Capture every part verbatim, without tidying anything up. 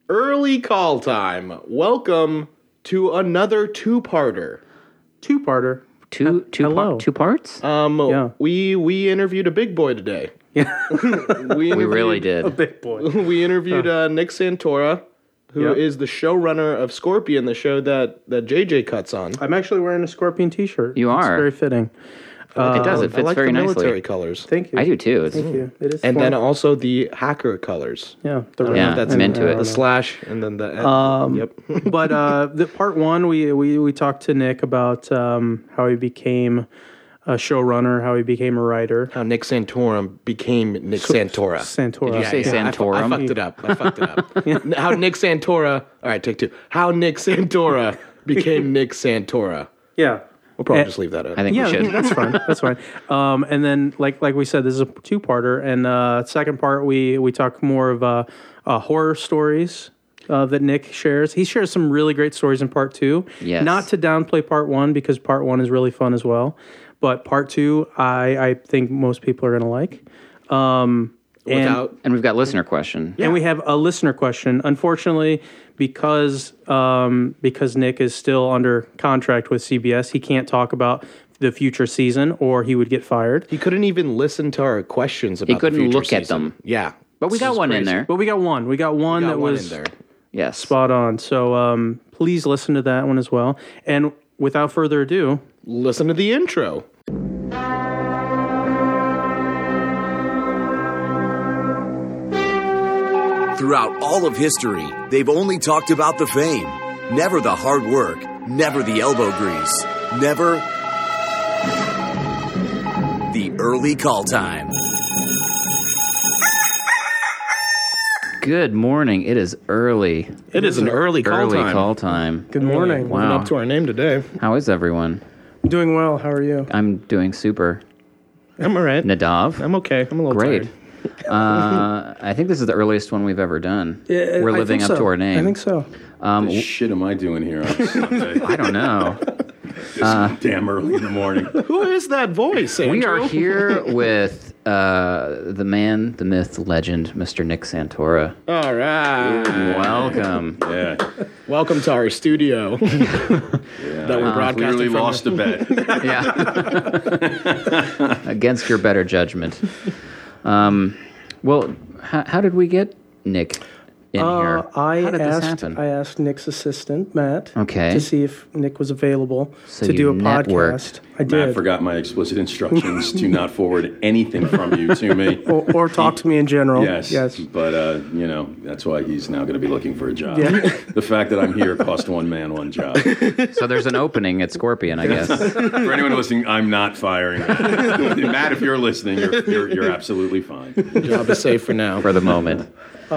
early call time. Welcome to another two-parter. Two-parter. Two, two, Hello. par- two parts? Um, Yeah. we we interviewed a big boy today. Yeah. we, we really A did. big boy. we interviewed uh, Nick Santora, who Yep. is the showrunner of Scorpion, the show that, that J J cuts on. I'm actually wearing a Scorpion t-shirt. You It's are. very fitting. it does. It I fits like very the military nicely. colors. Thank you. I do too. It's, Thank you. It is And fun. then also the hacker colors. yeah, the Uh, Yeah, that's I'm into it. The slash and then the... Um, yep. but uh, the part one, we, we we talked to Nick about um, how he became a showrunner, how he became a writer. How Nick Santorum became Nick Santora. Santora. Did you say I fu- I, Santorum? fucked it up. I fucked it up. How Nick Santora... All right, take two. How Nick Santora became Nick Santora. Yeah. We'll probably Eh, just leave that in. I think Yeah, we should. that's fine. That's fine. Um, and then, like like we said, this is a two-parter. And uh, second part, we we talk more of uh, uh, horror stories uh, that Nick shares. He shares some really great stories in part two. Yes. Not to downplay part one, because part one is really fun as well. But part two, I, I think most people are going to like. Um, and, Without... And we've got listener question. and we have a listener question. Unfortunately, because um, because Nick is still under contract with C B S, he can't talk about the future season, or he would get fired. He couldn't even listen to our questions about couldn't the future look at season. them. Yeah. But we This got is one in crazy. there. But we got one. We got one Got that one was in there. Yes. spot on. So um, please listen to that one as well. And without further ado, Listen to the intro. Throughout all of history, they've only talked about the fame, never the hard work, never the elbow grease, never the early call time. Good morning. It is early. It is an early call early time. call time. good morning. Wow. Up to our name today. How is everyone? Doing well. How are you? I'm doing super. I'm all right. Nadav? I'm okay. I'm a little Great. tired. uh, I think this is the earliest one we've ever done. Yeah, We're I living think up so. to our name. I think so. Um, What the shit am I doing here on Sunday? I don't know. This damn early in the morning. Who is that voice, Andrew? We are here with uh, the man, the myth, the legend, Mister Nick Santora. All right. Welcome. Yeah, Welcome to our studio yeah. that we're I broadcasting clearly from. lost a bet. Yeah. Against your better judgment. Um, well, how, how did we get Nick in here? Uh, I how did asked this happen? I asked Nick's assistant, Matt, Okay. to see if Nick was available So to you do a networked. podcast. I did. Matt forgot my explicit instructions to not forward anything from you to me. or, or talk to me in general. Yes, Yes. but uh, you know that's why he's now going to be looking for a job. Yeah. The fact that I'm here cost one man one job. So there's an opening at Scorpion, I guess. For anyone listening, I'm not firing Matt. Matt, if you're listening, you're, you're, you're absolutely fine. Job is safe for now. For the moment.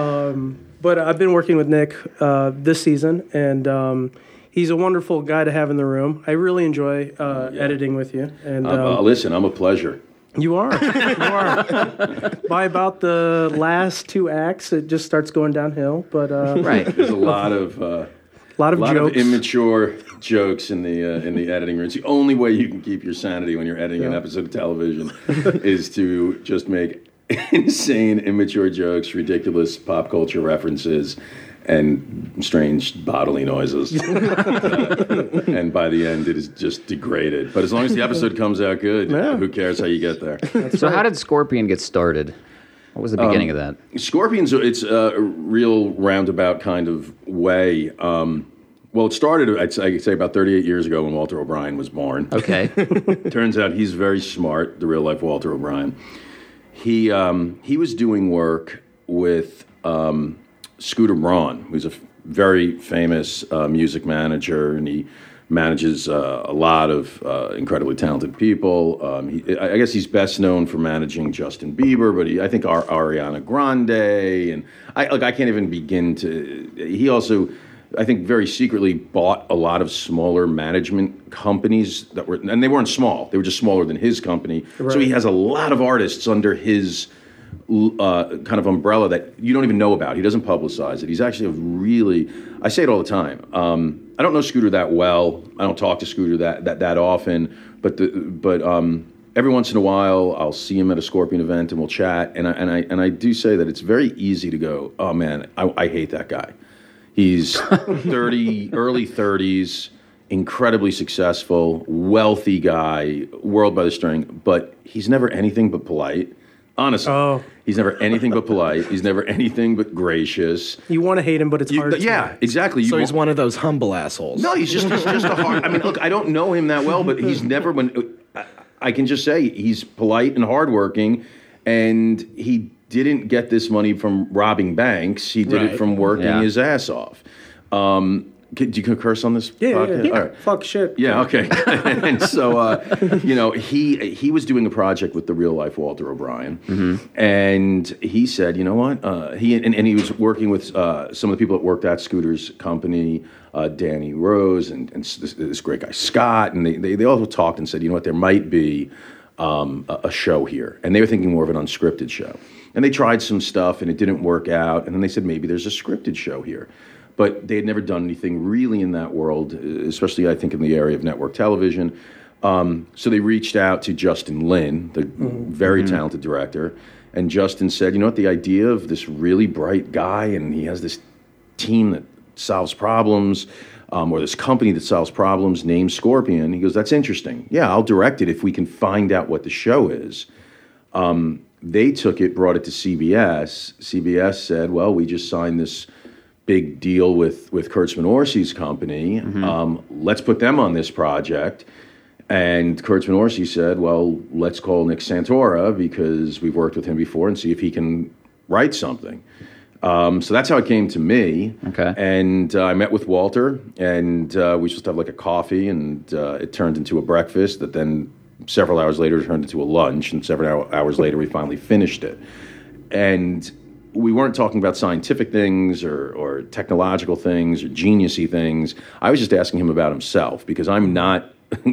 But I've been working with Nick uh, this season, and um, he's a wonderful guy to have in the room. I really enjoy uh, editing with you. And um, Uh, listen, I'm a pleasure. you are. You are. By about the last two acts, it just starts going downhill. But uh, Right. There's a lot of uh, a lot of a lot jokes. of immature jokes in the uh, in the editing room. It's the only way you can keep your sanity when you're editing an Yeah. episode of television is to just make insane, immature jokes, ridiculous pop culture references, and strange bodily noises. Uh, and by the end, it is just degraded. But as long as the episode comes out good, Yeah. who cares how you get there? So how did Scorpion get started? What was the beginning of that? Scorpions, it's a real roundabout kind of way. Um, well, it started, I'd say, I'd say about thirty-eight years ago when Walter O'Brien was born. Okay. Turns out he's very smart, the real-life Walter O'Brien. He um, he was doing work with um, Scooter Braun, who's a f- very famous uh, music manager, and he manages uh, a lot of uh, incredibly talented people. Um, he, I guess he's best known for managing Justin Bieber, but he, I think Ar- Ariana Grande, and I like I can't even begin to. He also, I think, very secretly bought a lot of smaller management companies that were, and they weren't small. They were just smaller than his company. So he has a lot of artists under his uh, kind of umbrella that you don't even know about. He doesn't publicize it. He's actually a really, I say it all the time. Um, I don't know Scooter that well. I don't talk to Scooter that that, that often. But the, but um, every once in a while, I'll see him at a Scorpion event and we'll chat. And I and I and I do say that it's very easy to go, oh man, I, I hate that guy. He's thirty, early thirties, incredibly successful, wealthy guy, world by the string, but he's never anything but polite. Honestly, Oh. he's never anything but polite. He's never anything but gracious. You want to hate him, but it's You- hard. to. yeah, exactly. You So he's won't- one of those humble assholes. No, he's just he's just a hard. I mean, look, I don't know him that well, but he's never when I, I can just say he's polite and hardworking, and he didn't get this money from robbing banks. He did Right. it from working Yeah. his ass off. Um, can, do you can curse on this? Yeah, yeah, podcast? yeah. All right. Fuck shit. Yeah, okay. And so, uh, you know, he he was doing a project with the real life Walter O'Brien, and he said, you know what? Uh, he and, and he was working with uh, some of the people that worked at Scooter's company, uh, Danny Rose, and, and this, this great guy Scott, and they, they they all talked and said, you know what? There might be um, a, a show here, and they were thinking more of an unscripted show. And they tried some stuff, and it didn't work out. And then they said maybe there's a scripted show here. But they had never done anything really in that world, especially, I think, in the area of network television. Um, so they reached out to Justin Lin, the very talented director. And Justin said, you know what, the idea of this really bright guy, and he has this team that solves problems, um, or this company that solves problems named Scorpion. He goes, that's interesting. Yeah, I'll direct it if we can find out what the show is. Um, they took it, brought it to C B S. C B S said, well, we just signed this big deal with, with Kurtzman Orsi's company. Um, let's put them on this project. And Kurtzman Orsi said, well, let's call Nick Santora because we've worked with him before and see if he can write something. Um, so that's how it came to me. Okay. And uh, I met with Walter, and uh, we were supposed to have like a coffee, and uh, it turned into a breakfast that then several hours later turned into a lunch, and several hours later we finally finished it. And we weren't talking about scientific things or, or technological things or geniusy things. I was just asking him about himself because I'm not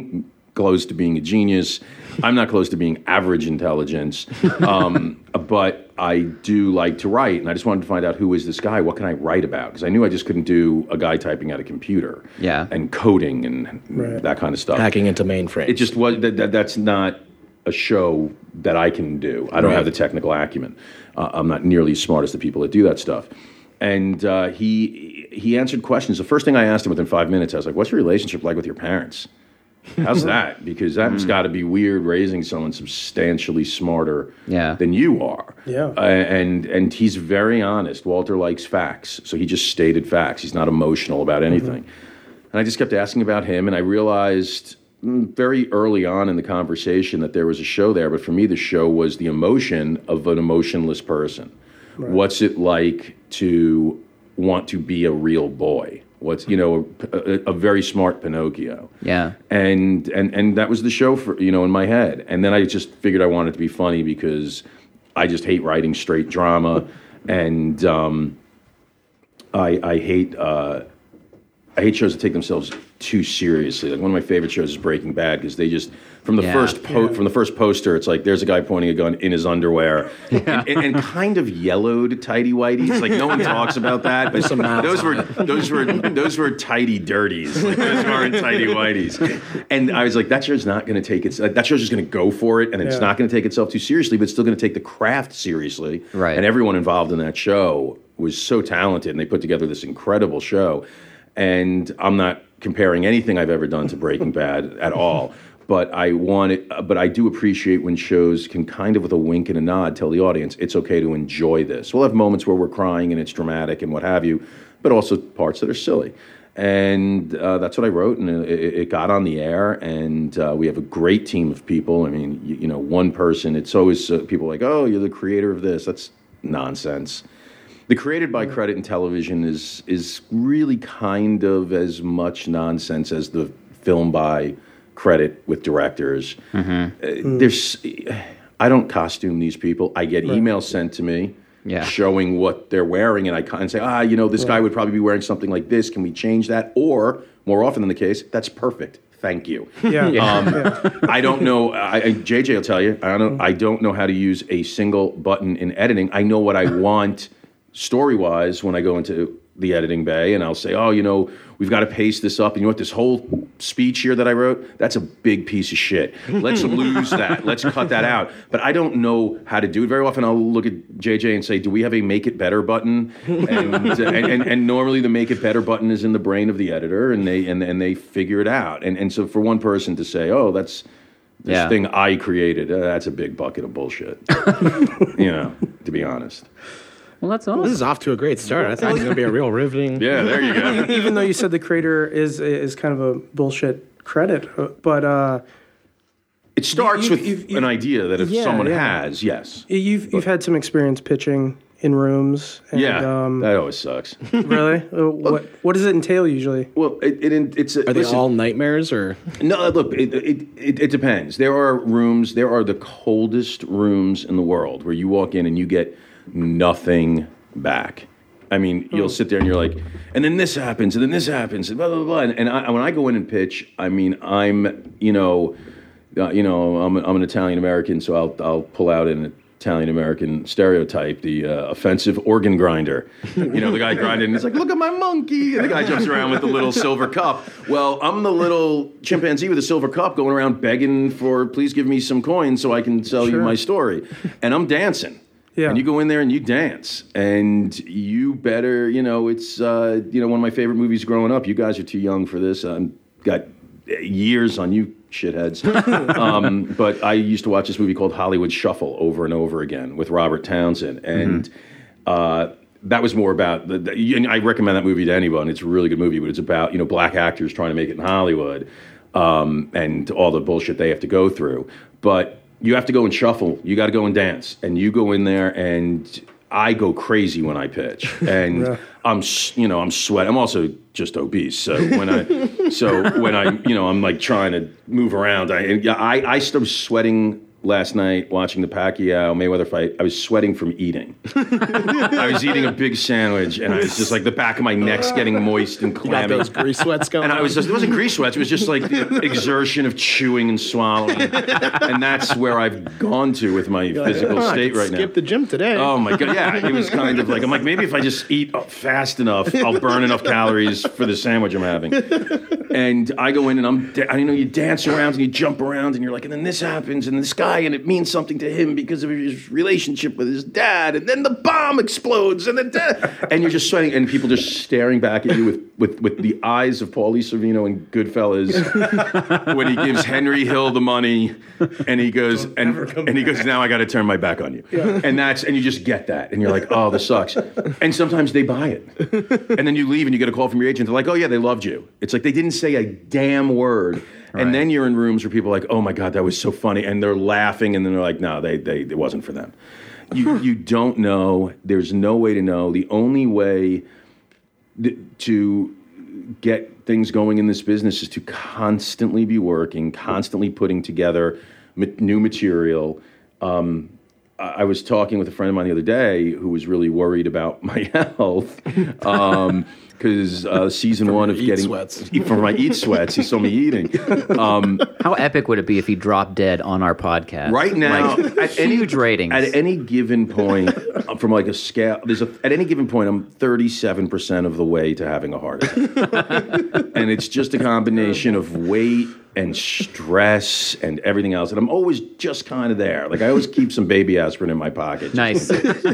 close to being a genius. I'm not close to being average intelligence. Um, but I do like to write, and I just wanted to find out who is this guy? What can I write about? Because I knew I just couldn't do a guy typing at a computer Yeah. and coding and Right. that kind of stuff. Hacking into mainframes. It just was that, that that's not a show that I can do. I don't Right. have the technical acumen. Uh, I'm not nearly as smart as the people that do that stuff. And uh, he he answered questions. The first thing I asked him within five minutes, I was like, "What's your relationship like with your parents? How's that? Because that's got to be weird raising someone substantially smarter Yeah. than you are." Yeah. Uh, and and he's very honest. Walter likes facts, so he just stated facts. He's not emotional about anything. And I just kept asking about him, and I realized mm, very early on in the conversation that there was a show there. But for me, the show was the emotion of an emotionless person. What's it like to want to be a real boy? What's, you know, a, a, a very smart Pinocchio. Yeah. And, and and that was the show for, you know, in my head. And then I just figured I wanted to be funny because I just hate writing straight drama, and um, I I hate uh, I hate shows that take themselves too seriously. Like one of my favorite shows is Breaking Bad because they just from the Yeah. first po- from the first poster, it's like there's a guy pointing a gun in his underwear and, and, and kind of yellowed tighty whities. Like no one talks about that, but some mouths those on were those were those were tidy dirties. Like, those weren't tidy whities. And I was like, that show's not going to take its that show's just going to go for it, and it's Yeah. not going to take itself too seriously, but it's still going to take the craft seriously. Right. And everyone involved in that show was so talented, and they put together this incredible show. And I'm not comparing anything I've ever done to Breaking Bad at all. But I want it, but I do appreciate when shows can kind of, with a wink and a nod, tell the audience it's okay to enjoy this. We'll have moments where we're crying and it's dramatic and what have you, but also parts that are silly. And uh, that's what I wrote, and it, it got on the air. And uh, we have a great team of people. I mean, you, you know, one person. It's always uh, people like, "Oh, you're the creator of this." That's nonsense. The created by credit in television is is really kind of as much nonsense as the film by credit with directors. Uh, there's, I don't costume these people. I get emails sent to me Yeah. showing what they're wearing, and I kind of say, ah, you know, this guy would probably be wearing something like this. Can we change that? Or more often than the case, that's perfect. Thank you. Yeah. Um, I don't know. I, I, J J will tell you. I don't. I don't know how to use a single button in editing. I know what I want story-wise when I go into the editing bay and I'll say, oh, you know, we've got to pace this up. And you know what? This whole speech here that I wrote, that's a big piece of shit. Let's lose that. Let's cut that out. But I don't know how to do it. Very often I'll look at J J and say, do we have a make it better button? And, and, and, and normally the make it better button is in the brain of the editor and they and, and they figure it out. And, and so for one person to say, oh, that's this Yeah. thing I created, uh, that's a big bucket of bullshit. You know, to be honest. Well, that's awesome. This is off to a great start. I think it's going to be a real riveting. Yeah, there you go. Even though you said the creator is is kind of a bullshit credit, uh, but uh, It starts You- with you've- you've- an idea that if yeah, someone yeah. has, yes. you've you've had some experience pitching in rooms. And, Yeah, Um, that always sucks. really? Uh, what what does it entail usually? Well, it, it it's a, Are they listen, all nightmares or? No, look, it, it it it depends. There are rooms. There are the coldest rooms in the world where you walk in and you get nothing back. I mean, you'll sit there and you're like, and then this happens, and then this happens, and blah blah blah. And, and I, when I go in and pitch, I mean, I'm you know, uh, you know, I'm I'm an Italian American, so I'll I'll pull out an Italian American stereotype, the uh, offensive organ grinder. You know, the guy grinding, and he's like, look at my monkey. And the guy jumps around with the little silver cup. Well, I'm the little chimpanzee with a silver cup going around begging for, please give me some coins so I can sell you Sure. my story. And I'm dancing. Yeah. And you go in there and you dance. And you better, you know, it's, uh, you know, one of my favorite movies growing up. You guys are too young for this. I've got years on you shitheads. um, but I used to watch this movie called Hollywood Shuffle over and over again with Robert Townsend. And uh, that was more about, the, the, and I recommend that movie to anyone. It's a really good movie, but it's about, you know, black actors trying to make it in Hollywood um, and all the bullshit they have to go through. But you have to go and shuffle. You got to go and dance. And you go in there and I go crazy when I pitch. And Yeah. I'm, s- you know, I'm sweating. I'm also just obese. So when I, so when I, you know, I'm like trying to move around. I, and yeah, I, I started sweating last night watching the Pacquiao Mayweather fight. I was sweating from eating. I was eating a big sandwich, and I was just like the back of my neck's getting moist and You got clammy. those grease sweats going. And I was just, it wasn't grease sweats, it was just like the exertion of chewing and swallowing. And that's where I've gone to with my physical "Oh, I state could right now. skip the gym today. Oh my God, yeah, it was kind of like, I'm like, maybe if I just eat fast enough, I'll burn enough calories for the sandwich I'm having. And I go in and I'm, da- you know, you dance around and you jump around and you're like, and then this happens and this guy, and it means something to him because of his relationship with his dad, and then the bomb explodes and the dad, and you're just sweating, and people just staring back at you with, with, with the eyes of Paulie Sorvino in Goodfellas when he gives Henry Hill the money, and he goes, and, and he goes, now I got to turn my back on you. And that's, and you just get that, and you're like, oh, this sucks. And sometimes they buy it. And then you leave and you get a call from your agent, they're like, oh yeah, they loved you. It's like they didn't say a damn word. And then you're in rooms where people are like, oh my God, that was so funny. And they're laughing, and then they're like, no, they, they, it wasn't for them. You, you don't know. There's no way to know. The only way th- to get things going in this business is to constantly be working, constantly putting together ma- new material. Um, I I was talking with a friend of mine the other day who was really worried about my health. Um, Because uh, season one of eat getting sweats. from my eat sweats, he saw me eating. Um, How epic would it be if he dropped dead on our podcast? right now, Like, at any huge ratings. At any given point, uh, from like a scale, there's a at any given point, I'm thirty-seven percent of the way to having a heart attack, and it's just a combination of weight and stress and everything else. And I'm always just kind of there. Like I always keep some baby aspirin in my pocket. Nice.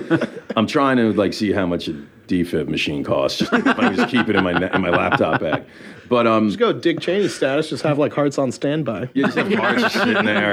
I'm trying to like see how much a defib machine costs. Just if I just keep it in my ne- in my laptop bag. But um, Just go Dick Cheney status. Just have like hearts on standby. you just have hearts just sitting there,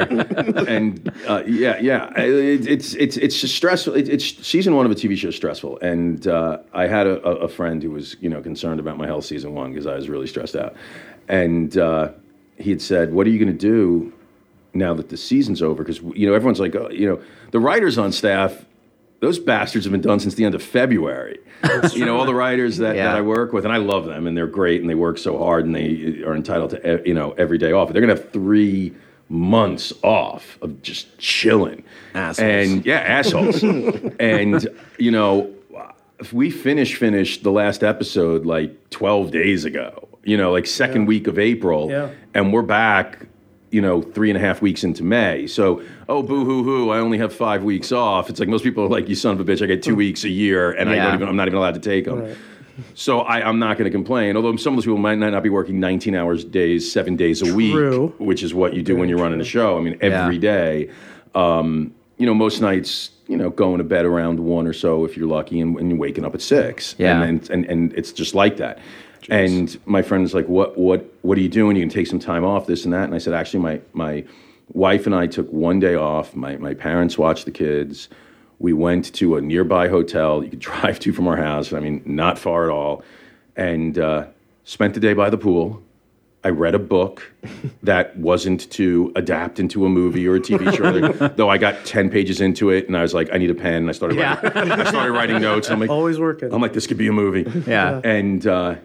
and uh, yeah, yeah, it, it's it's it's just stressful. It, it's season one of a T V show is stressful, and uh, I had a, a friend who was you know concerned about my health season one because I was really stressed out, and uh, he had said, "What are you going to do now that the season's over?" Because you know everyone's like, oh, you know, the writers on staff. Those bastards have been done since the end of February. You know, all the writers that, Yeah. that I work with, and I love them, and they're great, and they work so hard, and they are entitled to, you know, every day off. They're going to have three months off of just chilling. Assholes. And, yeah, assholes. And, you know, if we finish, finished the last episode like twelve days ago, you know, like second Yeah. week of April, Yeah. and we're back, you know, three and a half weeks into May. So, oh, boo hoo hoo, I only have five weeks off. It's like most people are like, you son of a bitch, I get two weeks a year, and I Yeah. don't even, I'm not even allowed to take them. Right. So I, I'm not going to complain. Although some of those people might not be working nineteen hours days, seven days a True. week, which is what you do when you're running a show. I mean, every Yeah. day. Um, you know, most nights, you know, going to bed around one or so if you're lucky, and, and you're waking up at six. Yeah. And, and, and it's just like that. And my friend was like, what, what, what are you doing? You can take some time off, this and that. And I said, actually, my, my wife and I took one day off. My, my parents watched the kids. We went to a nearby hotel you could drive to from our house. I mean, not far at all. And uh, spent the day by the pool. I read a book that wasn't to adapt into a movie or a T V show, though I got ten pages into it, and I was like, I need a pen. And I started, Yeah. writing, I started writing notes. I'm like, Always working. I'm like, this could be a movie. Yeah. And uh,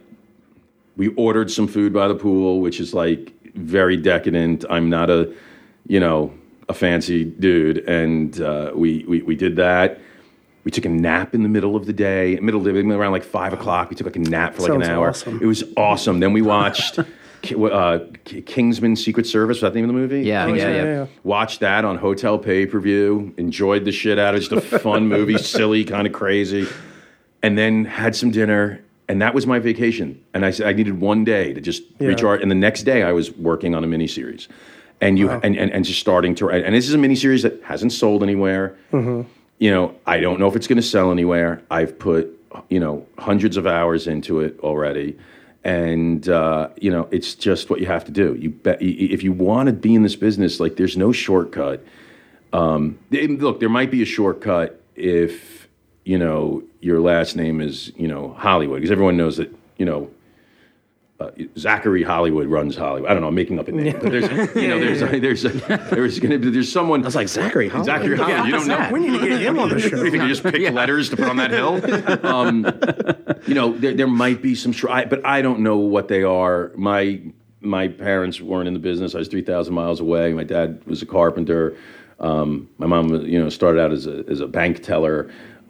we ordered some food by the pool, which is like very decadent. I'm not a, you know, a fancy dude. And uh, we, we, we did that. We took a nap in the middle of the day, middle of the day, around like five o'clock. We took like a nap for like Sounds an hour. awesome. It was awesome. Then we watched Ki- uh, K- Kingsman Secret Service. Was that the name of the movie? Yeah, Kingsman. yeah, yeah. yeah, yeah. Watched that on hotel pay-per-view. Enjoyed the shit out of it. Just a fun movie, silly, kind of crazy. And then had some dinner, and that was my vacation. And I said I needed one day to just Yeah. recharge. And the next day, I was working on a miniseries, and you and, and and just starting to write. And this is a miniseries that hasn't sold anywhere. You know, I don't know if it's going to sell anywhere. I've put, you know, hundreds of hours into it already. And, uh, you know, it's just what you have to do. You bet, if you want to be in this business, like, there's no shortcut. Um, look, there might be a shortcut if, you know, your last name is, you know, Hollywood, because everyone knows that, you know, Uh, Zachary Hollywood runs Hollywood. I don't know. I'm making up a name, but there's, you know, there's, a, there's, a, there's going to be, there's someone. I was like, Zachary Hollywood? Zachary Hollywood. You don't know. We need to get him on the show. You think you just pick letters to put on that hill? Um, you know, there, there might be some, I, but I don't know what they are. My my parents weren't in the business. I was three thousand miles away. My dad was a carpenter. Um, my mom, you know, started out as a as a bank teller,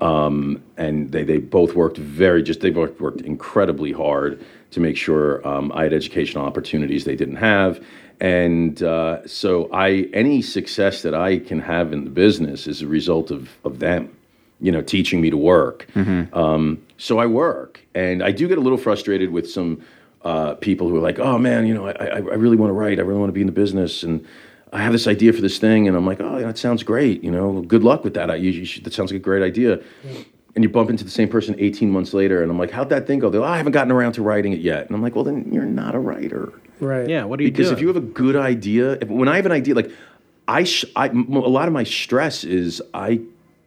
um, and they they both worked very just they both worked incredibly hard to make sure um, I had educational opportunities they didn't have. And uh, so I any success that I can have in the business is a result of, of them, you know, teaching me to work. Mm-hmm. Um, so I work. And I do get a little frustrated with some uh, people who are like, oh, man, you know, I, I, I really want to write. I really want to be in the business. And I have this idea for this thing. And I'm like, oh, that sounds great. You know, good luck with that. I, you, you should, that sounds like a great idea. Yeah. And you bump into the same person eighteen months later, and I'm like, how'd that thing go? They're like, oh, I haven't gotten around to writing it yet. And I'm like, well, then you're not a writer. Right. Yeah, what do you do? Because if you have a good idea, if, when I have an idea, like, I, sh- I, m- a lot of my stress is I,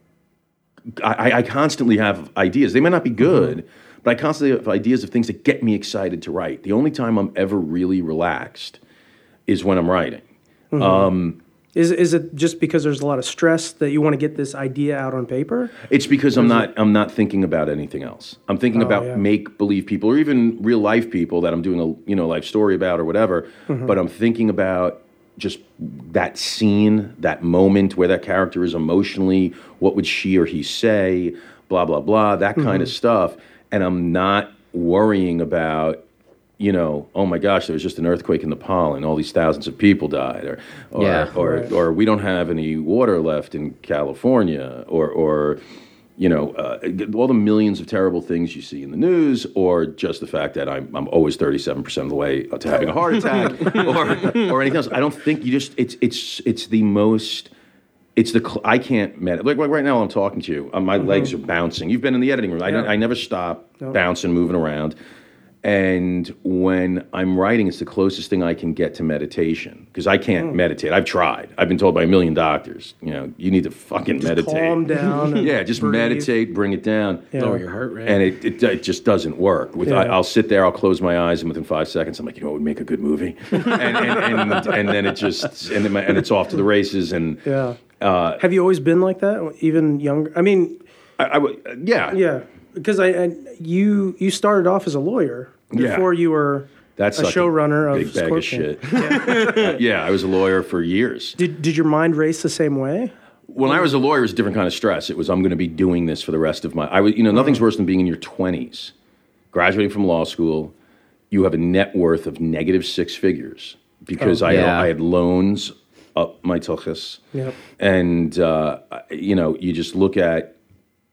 I, I constantly have ideas. They may not be good, mm-hmm. but I constantly have ideas of things that get me excited to write. The only time I'm ever really relaxed is when I'm writing. Mm-hmm. Um, Is is it just because there's a lot of stress that you want to get this idea out on paper? It's because I'm not I'm not thinking about anything else. I'm thinking Oh, about yeah. make believe people, or even real life people that I'm doing a you know life story about or whatever. Mm-hmm. But I'm thinking about just that scene, that moment where that character is emotionally. What would she or he say? Blah blah blah. That kind Mm-hmm. of stuff. And I'm not worrying about. You know, oh my gosh, there was just an earthquake in Nepal and all these thousands of people died, or, or, Yeah. or, Right. or we don't have any water left in California, or, or you know, uh, all the millions of terrible things you see in the news, or just the fact that I'm, I'm always thirty-seven percent of the way to having a heart attack, or, or anything else. I don't think you just, it's, it's, it's the most, it's the, cl- I can't meditate. Like, like right now I'm talking to you, uh, my Mm-hmm. legs are bouncing. You've been in the editing room. I, Yeah. I never stop No. bouncing, moving around. And when I'm writing, it's the closest thing I can get to meditation, because I can't Mm. meditate. I've tried. I've been told by a million doctors, you know, you need to fucking Just meditate. calm down. And Yeah, just breathe. meditate, bring it down. Yeah. Lower your heart rate. And it, it it just doesn't work. With I, Yeah. I'll sit there, I'll close my eyes, and within five seconds, I'm like, you know, what would make a good movie, and, and, and and then it just and then my, and it's off to the races. And Yeah. uh, Have you always been like that, even younger? I mean, I, I would, yeah, yeah, because I, I you you started off as a lawyer Yeah. before you were that's a like showrunner of big bag of Scorpion. shit. Uh, yeah, I was a lawyer for years. Did did your mind race the same way? When I was a lawyer, it was a different kind of stress. It was, I'm going to be doing this for the rest of my, I was, you know, nothing's worse than being in your twenties, graduating from law school. You have a net worth of negative six figures because Oh, I, yeah. I had loans up my tuchus. Yep. And, uh, you know, you just look at,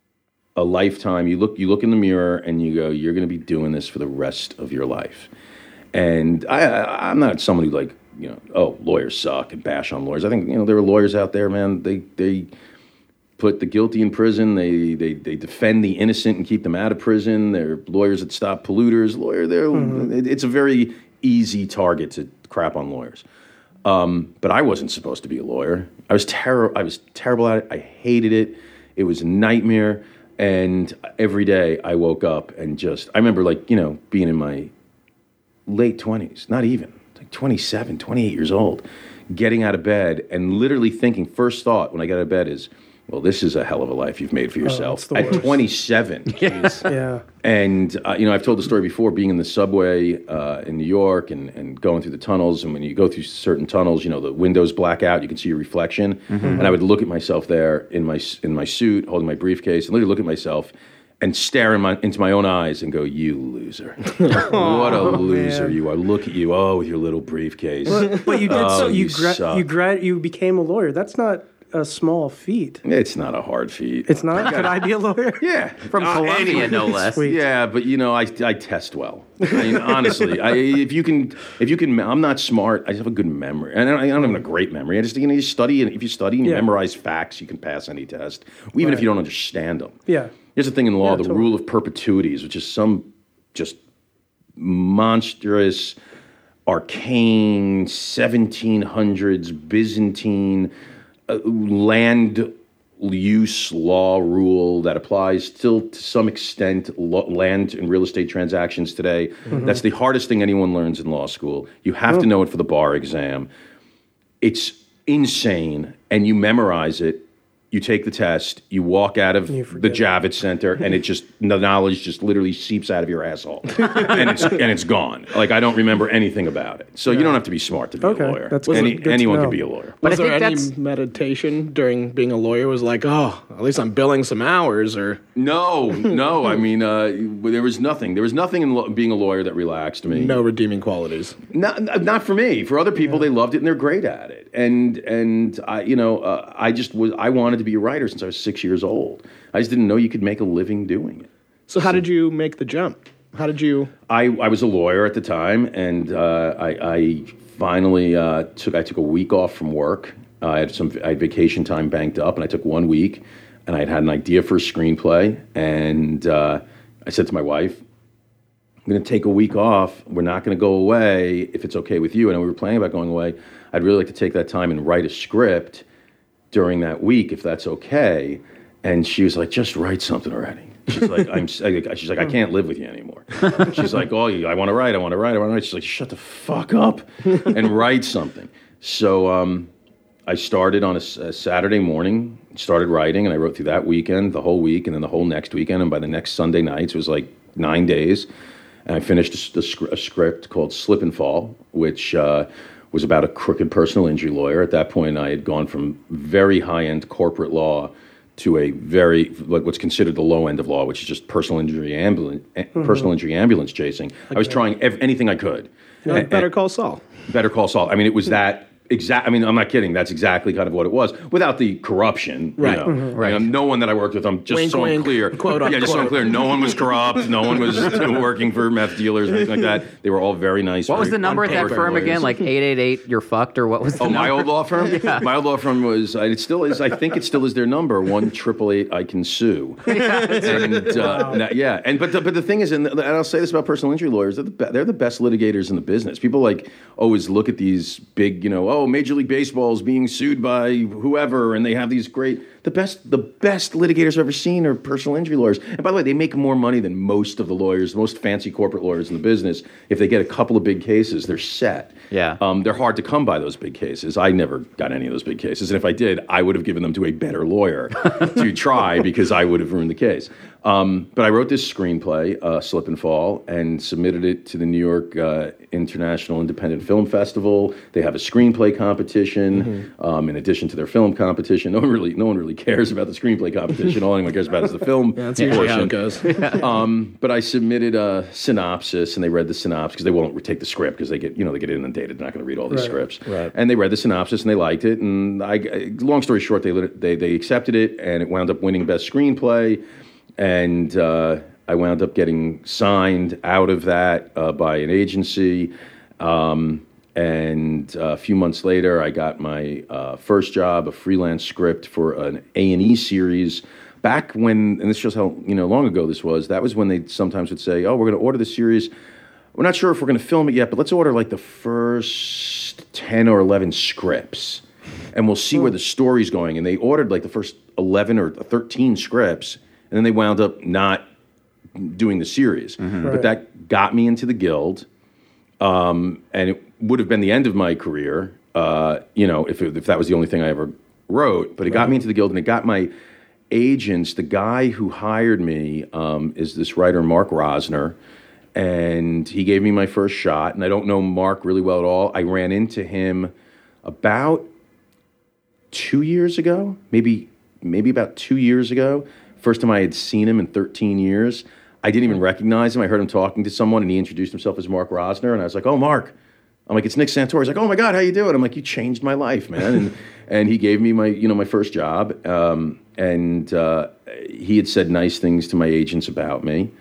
a lifetime. You look, you look in the mirror and you go, you're going to be doing this for the rest of your life. And I, I, I'm not someone who like, you know, oh, lawyers suck and bash on lawyers. I think, you know, there are lawyers out there, man. They they put the guilty in prison. They they they defend the innocent and keep them out of prison. They're lawyers that stop polluters. Lawyer, they're mm-hmm. it's a very easy target to crap on lawyers. Um, but I wasn't supposed to be a lawyer. I was terrible. I was terrible at it. I hated it. It was a nightmare. And every day I woke up and just, I remember like, you know, being in my late twenties, not even, like twenty-seven, twenty-eight years old, getting out of bed and literally thinking, first thought when I got out of bed is, well, this is a hell of a life you've made for yourself. Oh, at twenty-seven. Yes. Yeah. And, uh, you know, I've told the story before, being in the subway uh, in New York and, and going through the tunnels. And when you go through certain tunnels, you know, the windows black out, you can see your reflection. Mm-hmm. And I would look at myself there in my in my suit, holding my briefcase, and literally look at myself and stare in my, into my own eyes and go, you loser. What a loser man. you are. Look at you, oh, with your little briefcase. But, but you did Oh, so. You you gra- suck. you grad you became a lawyer. That's not a small feat. It's not a hard feat. It's not. Could I be a lawyer? Yeah. From Uh, Columbia, anyway. no less. Sweet. Yeah, but you know, I, I test well. I mean, honestly, I, if you can, if you can, I'm not smart. I just have a good memory, and I don't, I don't have a great memory. I just, you know, you study, and if you study and you Yeah. memorize facts, you can pass any test, even Right. if you don't understand them. Yeah. Here's the thing in law: Yeah, the totally. rule of perpetuities, which is some just monstrous, arcane seventeen hundreds Byzantine uh, land use law rule that applies still to some extent lo- land and real estate transactions today. Mm-hmm. That's the hardest thing anyone learns in law school. You have Oh. to know it for the bar exam. It's insane, and you memorize it. You take the test, you walk out of You the forget it. Javits Center, and it just, the knowledge just literally seeps out of your asshole. and it's and it's gone. Like, I don't remember anything about it. So you don't have to be smart to be Okay, a lawyer. that's Any, good to anyone know. can be a lawyer. But Was I there think any that's meditation during being a lawyer? Was like, oh, at least I'm billing some hours, or No, no. I mean, uh, there was nothing. There was nothing in lo- being a lawyer that relaxed me. no redeeming qualities. Not, not for me. For other people, they loved it and they're great at it. And and I, you know, uh, I just was. I wanted to be a writer since I was six years old. I just didn't know you could make a living doing it. So how did you make the jump? How did you? I, I was a lawyer at the time, and uh, I, I finally uh, took I took a week off from work. Uh, I had some I had vacation time banked up, and I took one week, and I had had an idea for a screenplay, and uh, I said to my wife, I'm going to take a week off. We're not going to go away if it's okay with you. And we were planning about going away. I'd really like to take that time and write a script during that week, if that's okay. And she was like, just write something already. She's like, I'm. She's like, I can't live with you anymore. She's like, oh, I want to write. I want to write. I want to write. She's like, shut the fuck up and write something. So um, I started on a, a Saturday morning. Started writing, and I wrote through that weekend, the whole week, and then the whole next weekend. And by the next Sunday nights, it was like nine days. And I finished a, a, a script called Slip and Fall, which uh, was about a crooked personal injury lawyer. At that point, I had gone from very high-end corporate law to a very, like what's considered the low end of law, which is just personal injury ambulance, mm-hmm. personal injury ambulance chasing. Okay. I was trying ev- anything I could. You know, and, Better Call Saul. Better Call Saul. I mean, it was that exact. I mean, I'm not kidding. That's exactly kind of what it was, without the corruption. Right. You know? Mm-hmm. Right. I mean, no one that I worked with. I'm just wink, so wink, unclear. Quote, yeah, just so quote. unclear. No one was corrupt. No one was working for meth dealers or anything like that. They were all very nice. What was very the number at that paper firm lawyers. again? Like eight eight eight, you're fucked, or what was the Oh, number? my old law firm? Yeah. My old law firm was, uh, it still is, I think it still is their number, one triple eight I can sue. Yeah, and, uh, that- yeah. and but the, but the thing is, and, and I'll say this about personal injury lawyers, they're the, be- they're the best litigators in the business. People like always look at these big, you know, oh, Major League Baseball is being sued by whoever, and they have these great, the best, the best litigators I've ever seen are personal injury lawyers. And by the way, they make more money than most of the lawyers, most fancy corporate lawyers in the business. If they get a couple of big cases, they're set. Yeah. Um, they're hard to come by, those big cases. I never got any of those big cases. And if I did, I would have given them to a better lawyer to try, because I would have ruined the case. Um, but I wrote this screenplay, uh, Slip and Fall, and submitted it to the New York uh, International Independent Film Festival. They have a screenplay competition, mm-hmm. um, in addition to their film competition. No one really, no one really cares about the screenplay competition. All anyone cares about is the film yeah, that's usually portion. how it goes. um, but I submitted a synopsis, and they read the synopsis, because they won't take the script, because they get, you know, they get inundated. They're not going to read all these Right. scripts. Right. And they read the synopsis, and they liked it. And I, long story short, they they they accepted it, and it wound up winning Best Screenplay. and uh, I wound up getting signed out of that uh, by an agency. Um, and uh, a few months later, I got my uh, first job, a freelance script for an A and E series. Back when, and this shows how you know long ago this was, that was when they sometimes would say, oh, we're going to order the series. We're not sure if we're going to film it yet, but let's order like the first ten or eleven scripts, and we'll see where the story's going. And they ordered like the first eleven or thirteen scripts, and then they wound up not doing the series. Mm-hmm. Right. But that got me into the Guild, um, and it would have been the end of my career, uh, you know, if, it, if that was the only thing I ever wrote. But it right. got me into the Guild, and it got my agents. The guy who hired me um, is this writer, Mark Rosner, and he gave me my first shot. And I don't know Mark really well at all. I ran into him about two years ago, maybe maybe about two years ago. First time I had seen him in thirteen years. I didn't even recognize him. I heard him talking to someone, and he introduced himself as Mark Rosner, and I was like, oh, Mark. I'm like, it's Nick Santora. He's like, oh, my God, how you doing? I'm like, you changed my life, man. And and he gave me my, you know, my first job, um, and uh, he had said nice things to my agents about me,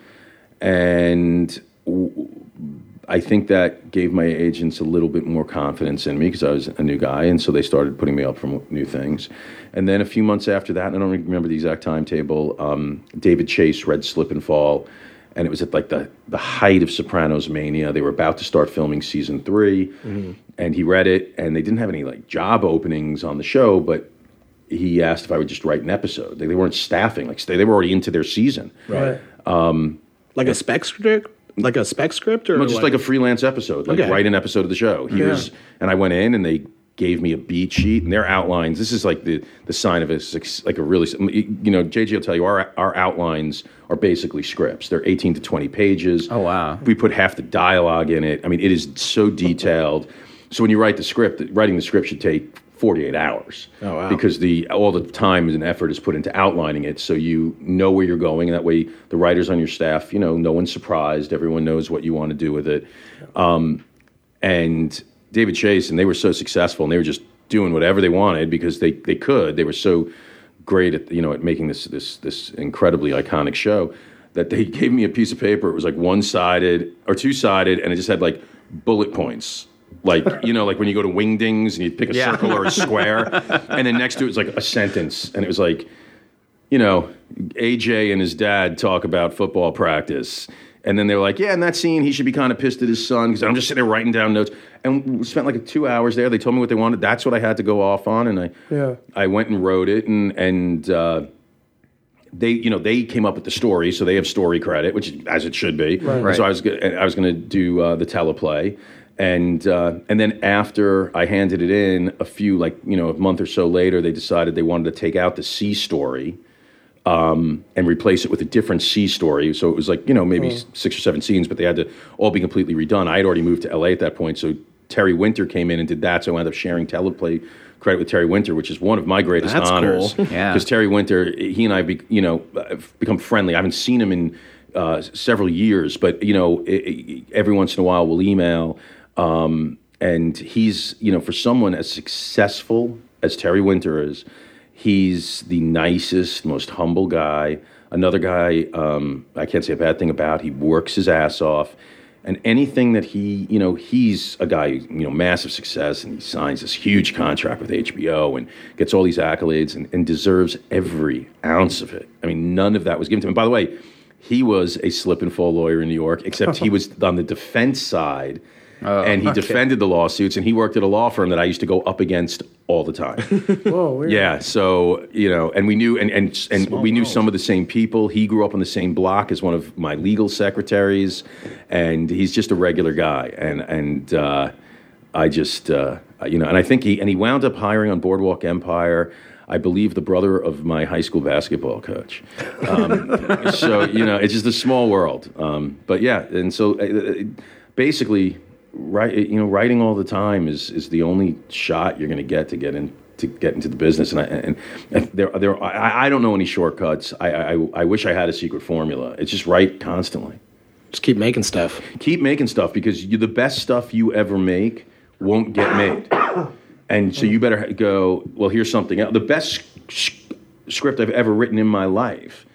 and w- I think that gave my agents a little bit more confidence in me because I was a new guy, and so they started putting me up for new things. And then a few months after that, and I don't remember the exact timetable, um, David Chase read Slip and Fall, and it was at like the, the height of Sopranos mania. They were about to start filming season three, mm-hmm. and he read it, and they didn't have any like job openings on the show, but he asked if I would just write an episode. They, they weren't staffing; like they, they were already into their season, right? Um, like a spec script, like a spec script, or no, just like, like a freelance episode, like okay. write an episode of the show. Here's, yeah. and I went in, and they gave me a beat sheet and their outlines. This is like the the sign of a like a really, you know, J J will tell you our our outlines are basically scripts. They're eighteen to twenty pages. Oh wow. We put half the dialogue in it. I mean, it is so detailed. So when you write the script, writing the script should take forty-eight hours. Oh wow. Because the all the time and effort is put into outlining it, so you know where you're going, and that way the writers on your staff, you know, no one's surprised. Everyone knows what you want to do with it. Um, and David Chase, and they were so successful, and they were just doing whatever they wanted because they, they could. They were so great at you know at making this this this incredibly iconic show that they gave me a piece of paper. It was like one sided or two sided, and it just had like bullet points, like you know like when you go to Wingdings and you pick a yeah. circle or a square, and then next to it was like a sentence, and it was like, you know, A J and his dad talk about football practice. And then they were like, yeah, in that scene, he should be kind of pissed at his son because I'm just sitting there writing down notes. And we spent like two hours there. They told me what they wanted. That's what I had to go off on. And I yeah. I went and wrote it. And and uh, they, you know, they came up with the story. So they have story credit, which as it should be. Right. Right. So I was, I was going to do uh, the teleplay. And uh, and then after I handed it in, a few, like, you know, a month or so later, they decided they wanted to take out the C story. Um, and replace it with a different C story. So it was like, you know, maybe mm. six or seven scenes, but they had to all be completely redone. I had already moved to L A at that point, so Terry Winter came in and did that, so I wound up sharing teleplay credit with Terry Winter, which is one of my greatest That's honors. Cool. Yeah. Because Terry Winter, he and I, be, you know, have become friendly. I haven't seen him in uh, several years, but, you know, it, it, every once in a while we'll email. Um, and he's, you know, for someone as successful as Terry Winter is, he's the nicest, most humble guy. Another guy, um, I can't say a bad thing about. He works his ass off. And anything that he, you know, he's a guy, you know, massive success, and he signs this huge contract with H B O and gets all these accolades and, and deserves every ounce of it. I mean, none of that was given to him. By the way, he was a slip and fall lawyer in New York, except he was on the defense side. Oh, and he okay. defended the lawsuits, and he worked at a law firm that I used to go up against all the time. Whoa, weird. Yeah, so, you know, and we knew, and and, and we knew world. Some of the same people. He grew up on the same block as one of my legal secretaries, and he's just a regular guy. And and uh, I just, uh, you know, and I think he, and he wound up hiring on Boardwalk Empire, I believe, the brother of my high school basketball coach. Um, so, you know, it's just a small world. Um, but yeah, and so uh, basically, right, you know, writing all the time is is the only shot you're going to get to get in to get into the business. And I, and, and there there I, I don't know any shortcuts. I, I I wish I had a secret formula. It's just write constantly. Just keep making stuff. Keep making stuff because you, the best stuff you ever make won't get made. And so you better go, well, here's something else. The best sh- script I've ever written in my life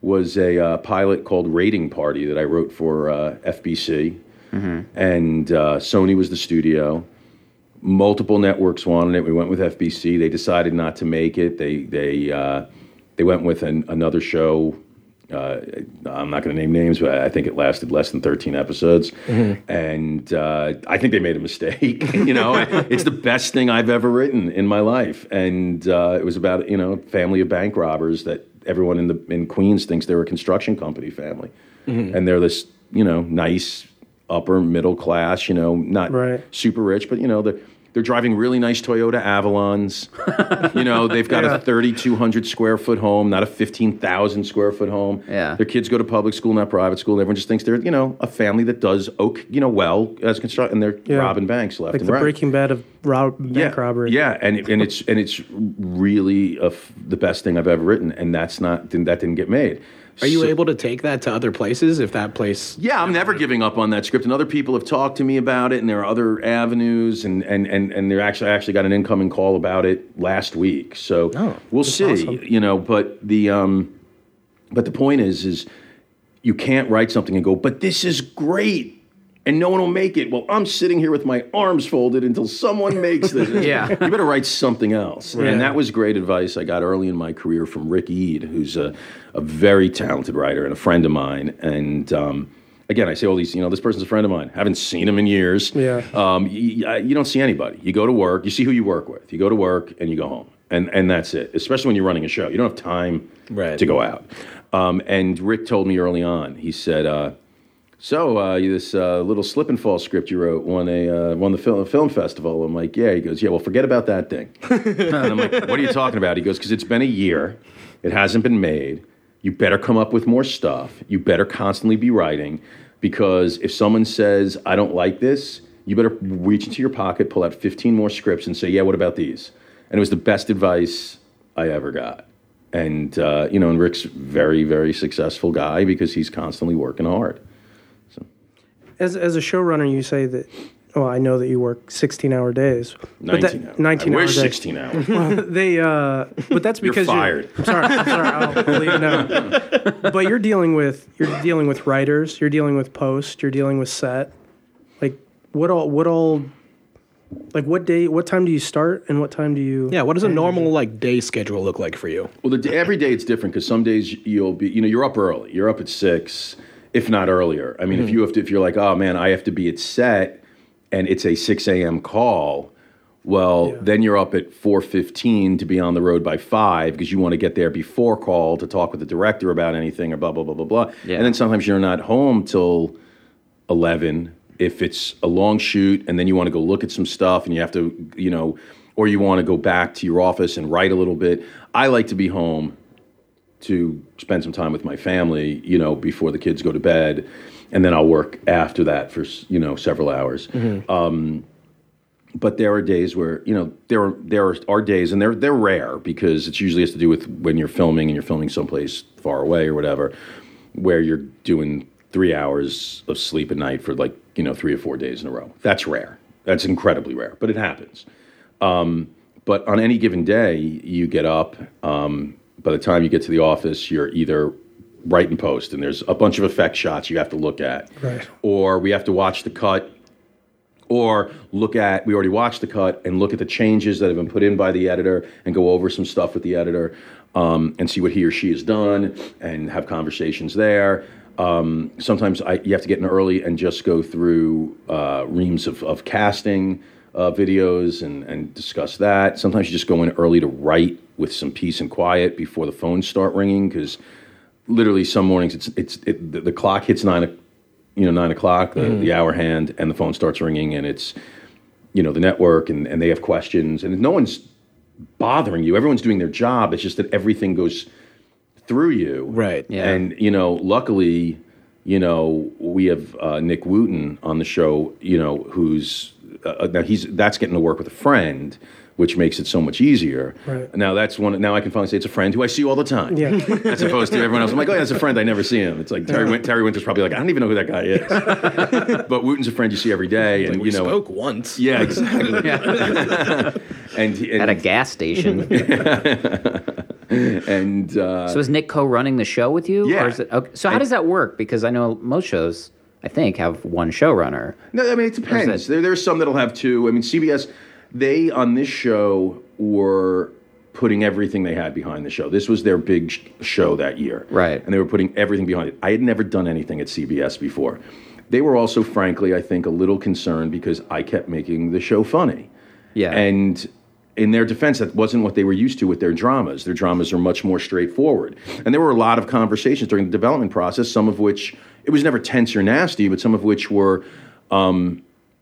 was a uh, pilot called Raiding Party that I wrote for uh, F B C, mm-hmm. and uh, Sony was the studio. Multiple networks wanted it. We went with F B C. They decided not to make it. They they uh, they went with an, another show. Uh, I'm not going to name names, but I think it lasted less than thirteen episodes, mm-hmm. and uh, I think they made a mistake. You know, it's the best thing I've ever written in my life, and uh, it was about you know a family of bank robbers that everyone in the in Queens thinks they're a construction company family, mm-hmm. and they're this you know nice upper middle class, you know, not right. super rich, but you know the. They're driving really nice Toyota Avalons. You know, they've got yeah. a thirty-two hundred square foot home, not a fifteen thousand square foot home. Yeah. Their kids go to public school, not private school. And everyone just thinks they're, you know, a family that does, okay, you know, well as construct, and they're yeah. robbing banks left like and the right. Breaking Bad of rob- bank yeah. robbery. Yeah, and it, and it's and it's really a f- the best thing I've ever written, and that's not that didn't get made. Are you So- able to take that to other places if that place? Yeah, I'm never giving up on that script, and other people have talked to me about it, and there are other avenues, and and and and there actually I actually got an incoming call about it last week. So Oh, we'll see, awesome. you know. But the um, but the point is, is you can't write something and go, but this is great, and no one will make it. Well, I'm sitting here with my arms folded until someone makes this. Yeah. You better write something else. Yeah. And that was great advice I got early in my career from Rick Eade, who's a, a very talented writer and a friend of mine. And um, again, I say all these, you know, this person's a friend of mine. Haven't seen him in years. Yeah. Um, you, you don't see anybody. You go to work, you see who you work with. You go to work and you go home. And, and that's it, especially when you're running a show. You don't have time Right. to go out. Um, and Rick told me early on, he said, uh, so uh, this uh, little slip and fall script you wrote won a uh, won the film, film festival. I'm like, yeah. He goes, yeah. Well, forget about that thing. And I'm like, what are you talking about? He goes, because it's been a year, it hasn't been made. You better come up with more stuff. You better constantly be writing, because if someone says I don't like this, you better reach into your pocket, pull out fifteen more scripts, and say, yeah, what about these? And it was the best advice I ever got. And uh, you know, and Rick's very, very successful guy because he's constantly working hard. As as a showrunner, you say that. Well, I know that you work sixteen-hour days. but nineteen that, hours. nineteen I hour wish days. sixteen hours. Well, they. Uh, but that's You're because fired. I'm sorry. I'm sorry. I'll, I'll leave now. But you're dealing with you're dealing with writers. You're dealing with post. You're dealing with set. Like what all? What all? Like what day? What time do you start and what time do you? Yeah, what does a normal like day schedule look like for you? Well, the, day- every day it's different because some days you'll be, you know, you're up early. You're up at six, if not earlier. I mean, Mm-hmm. if you have to, if you're like, oh man, I have to be at set, and it's a six a.m. call. Well, Yeah. then you're up at four fifteen to be on the road by five because you want to get there before call to talk with the director about anything or blah blah blah blah blah. Yeah. And then sometimes you're not home till eleven if it's a long shoot, and then you want to go look at some stuff, and you have to, you know, or you want to go back to your office and write a little bit. I like to be home to spend some time with my family, you know, before the kids go to bed, and then I'll work after that for, you know, several hours. Mm-hmm. Um, but there are days where, you know, there are there are, are days, and they're they're rare because it's usually has to do with when you're filming and you're filming someplace far away or whatever, where you're doing three hours of sleep a night for like, you know, three or four days in a row. That's rare. That's incredibly rare, but it happens. Um, but on any given day, you get up. Um, by the time you get to the office, you're either write and post, and there's a bunch of effect shots you have to look at. Right. Or we have to watch the cut, or look at, we already watched the cut, and look at the changes that have been put in by the editor and go over some stuff with the editor um, and see what he or she has done and have conversations there. Um, sometimes I, you have to get in early and just go through uh, reams of, of casting uh, videos and, and discuss that. Sometimes you just go in early to write with some peace and quiet before the phones start ringing, because literally some mornings it's it's it, the, the clock hits nine, o- you know, nine o'clock, the, Mm-hmm. the hour hand, and the phone starts ringing, and it's, you know, the network, and, and they have questions, and no one's bothering you. Everyone's doing their job. It's just that everything goes through you. Right. Yeah. And, you know, luckily, you know, we have uh, Nick Wooten on the show, you know, who's, uh, now he's, that's getting to work with a friend, which makes it so much easier. Right. Now that's one, now I can finally say it's a friend who I see all the time. Yeah. As opposed to everyone else. I'm like, oh, yeah, it's a friend. I never see him. It's like Terry, Win- Terry Winter's probably like, I don't even know who that guy is. But Wooten's a friend you see every day. And, We you know, spoke once. yeah, exactly. and, he- and At a gas station. and uh, So is Nick co-running the show with you? Yeah. Or is it, okay. So how does that work? Because I know most shows, I think, have one showrunner. no, I mean it depends. There, there's some that'll have two. I mean, C B S, they on this show were putting everything they had behind the show. This was their big sh- show that year, Right. And they were putting everything behind it. I had never done anything at C B S before. They were also, frankly, I think, a little concerned because I kept making the show funny. Yeah. And in their defense, that wasn't what they were used to with their dramas. Their dramas are much more straightforward. And there were a lot of conversations during the development process, some of which, it was never tense or nasty, but some of which were um,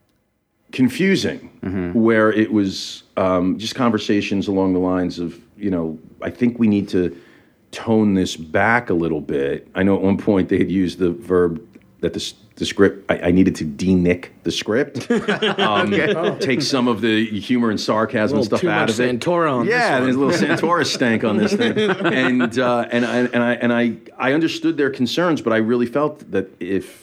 confusing, Mm-hmm. where it was um, just conversations along the lines of, you know, I think we need to tone this back a little bit. I know at one point they had used the verb that the, the script, I, I needed to de-nick the script, um, take some of the humor and sarcasm and Little stuff too out much of it. Santora on yeah, this there's a little Santora stank on this thing, and uh, and I and I and I I understood their concerns, but I really felt that if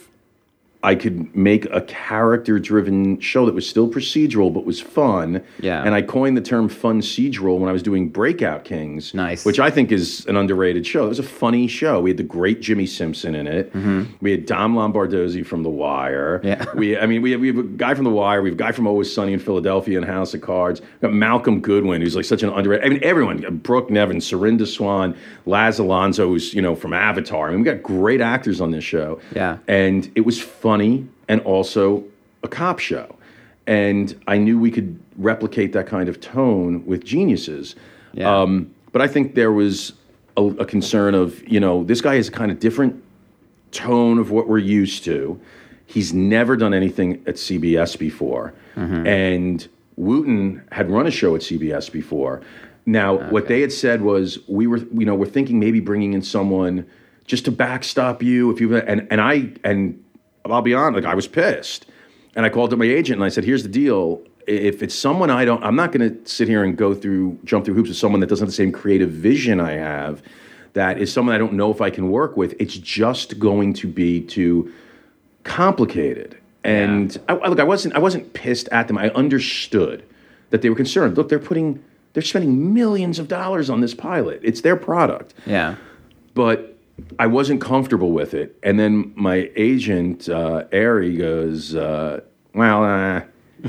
I could make a character-driven show that was still procedural but was fun. Yeah. And I coined the term fun-cedural when I was doing Breakout Kings. Nice. Which I think is an underrated show. It was a funny show. We had the great Jimmy Simpson in it. Mm-hmm. We had Dom Lombardozzi from The Wire. Yeah. We, I mean, we have, we have a guy from The Wire. We have a guy from Always Sunny in Philadelphia and House of Cards. We've got Malcolm Goodwin, who's like such an underrated. I mean, everyone. Brooke Nevin, Serinda Swan, Laz Alonso, who's you know from Avatar. I mean, we got great actors on this show. Yeah. And it was funny and also a cop show. And I knew we could replicate that kind of tone with Geniuses. Yeah. Um, but I think there was a, a concern of, you know, this guy has a kind of different tone of what we're used to. He's never done anything at C B S before. Mm-hmm. And Wooten had run a show at C B S before. Now, okay. what they had said was, we were, you know, we're thinking maybe bringing in someone just to backstop you. If you and and I and I'll be honest, like I was pissed, and I called up my agent and I said, "Here's the deal: if it's someone I don't, I'm not going to sit here and go through, jump through hoops with someone that doesn't have the same creative vision I have. That is someone I don't know if I can work with. It's just going to be too complicated." And yeah. I, look, I wasn't, I wasn't pissed at them. I understood that they were concerned. Look, they're putting, they're spending millions of dollars on this pilot. It's their product. Yeah, but I wasn't comfortable with it. And then my agent, uh, Ari, goes, uh, well, uh,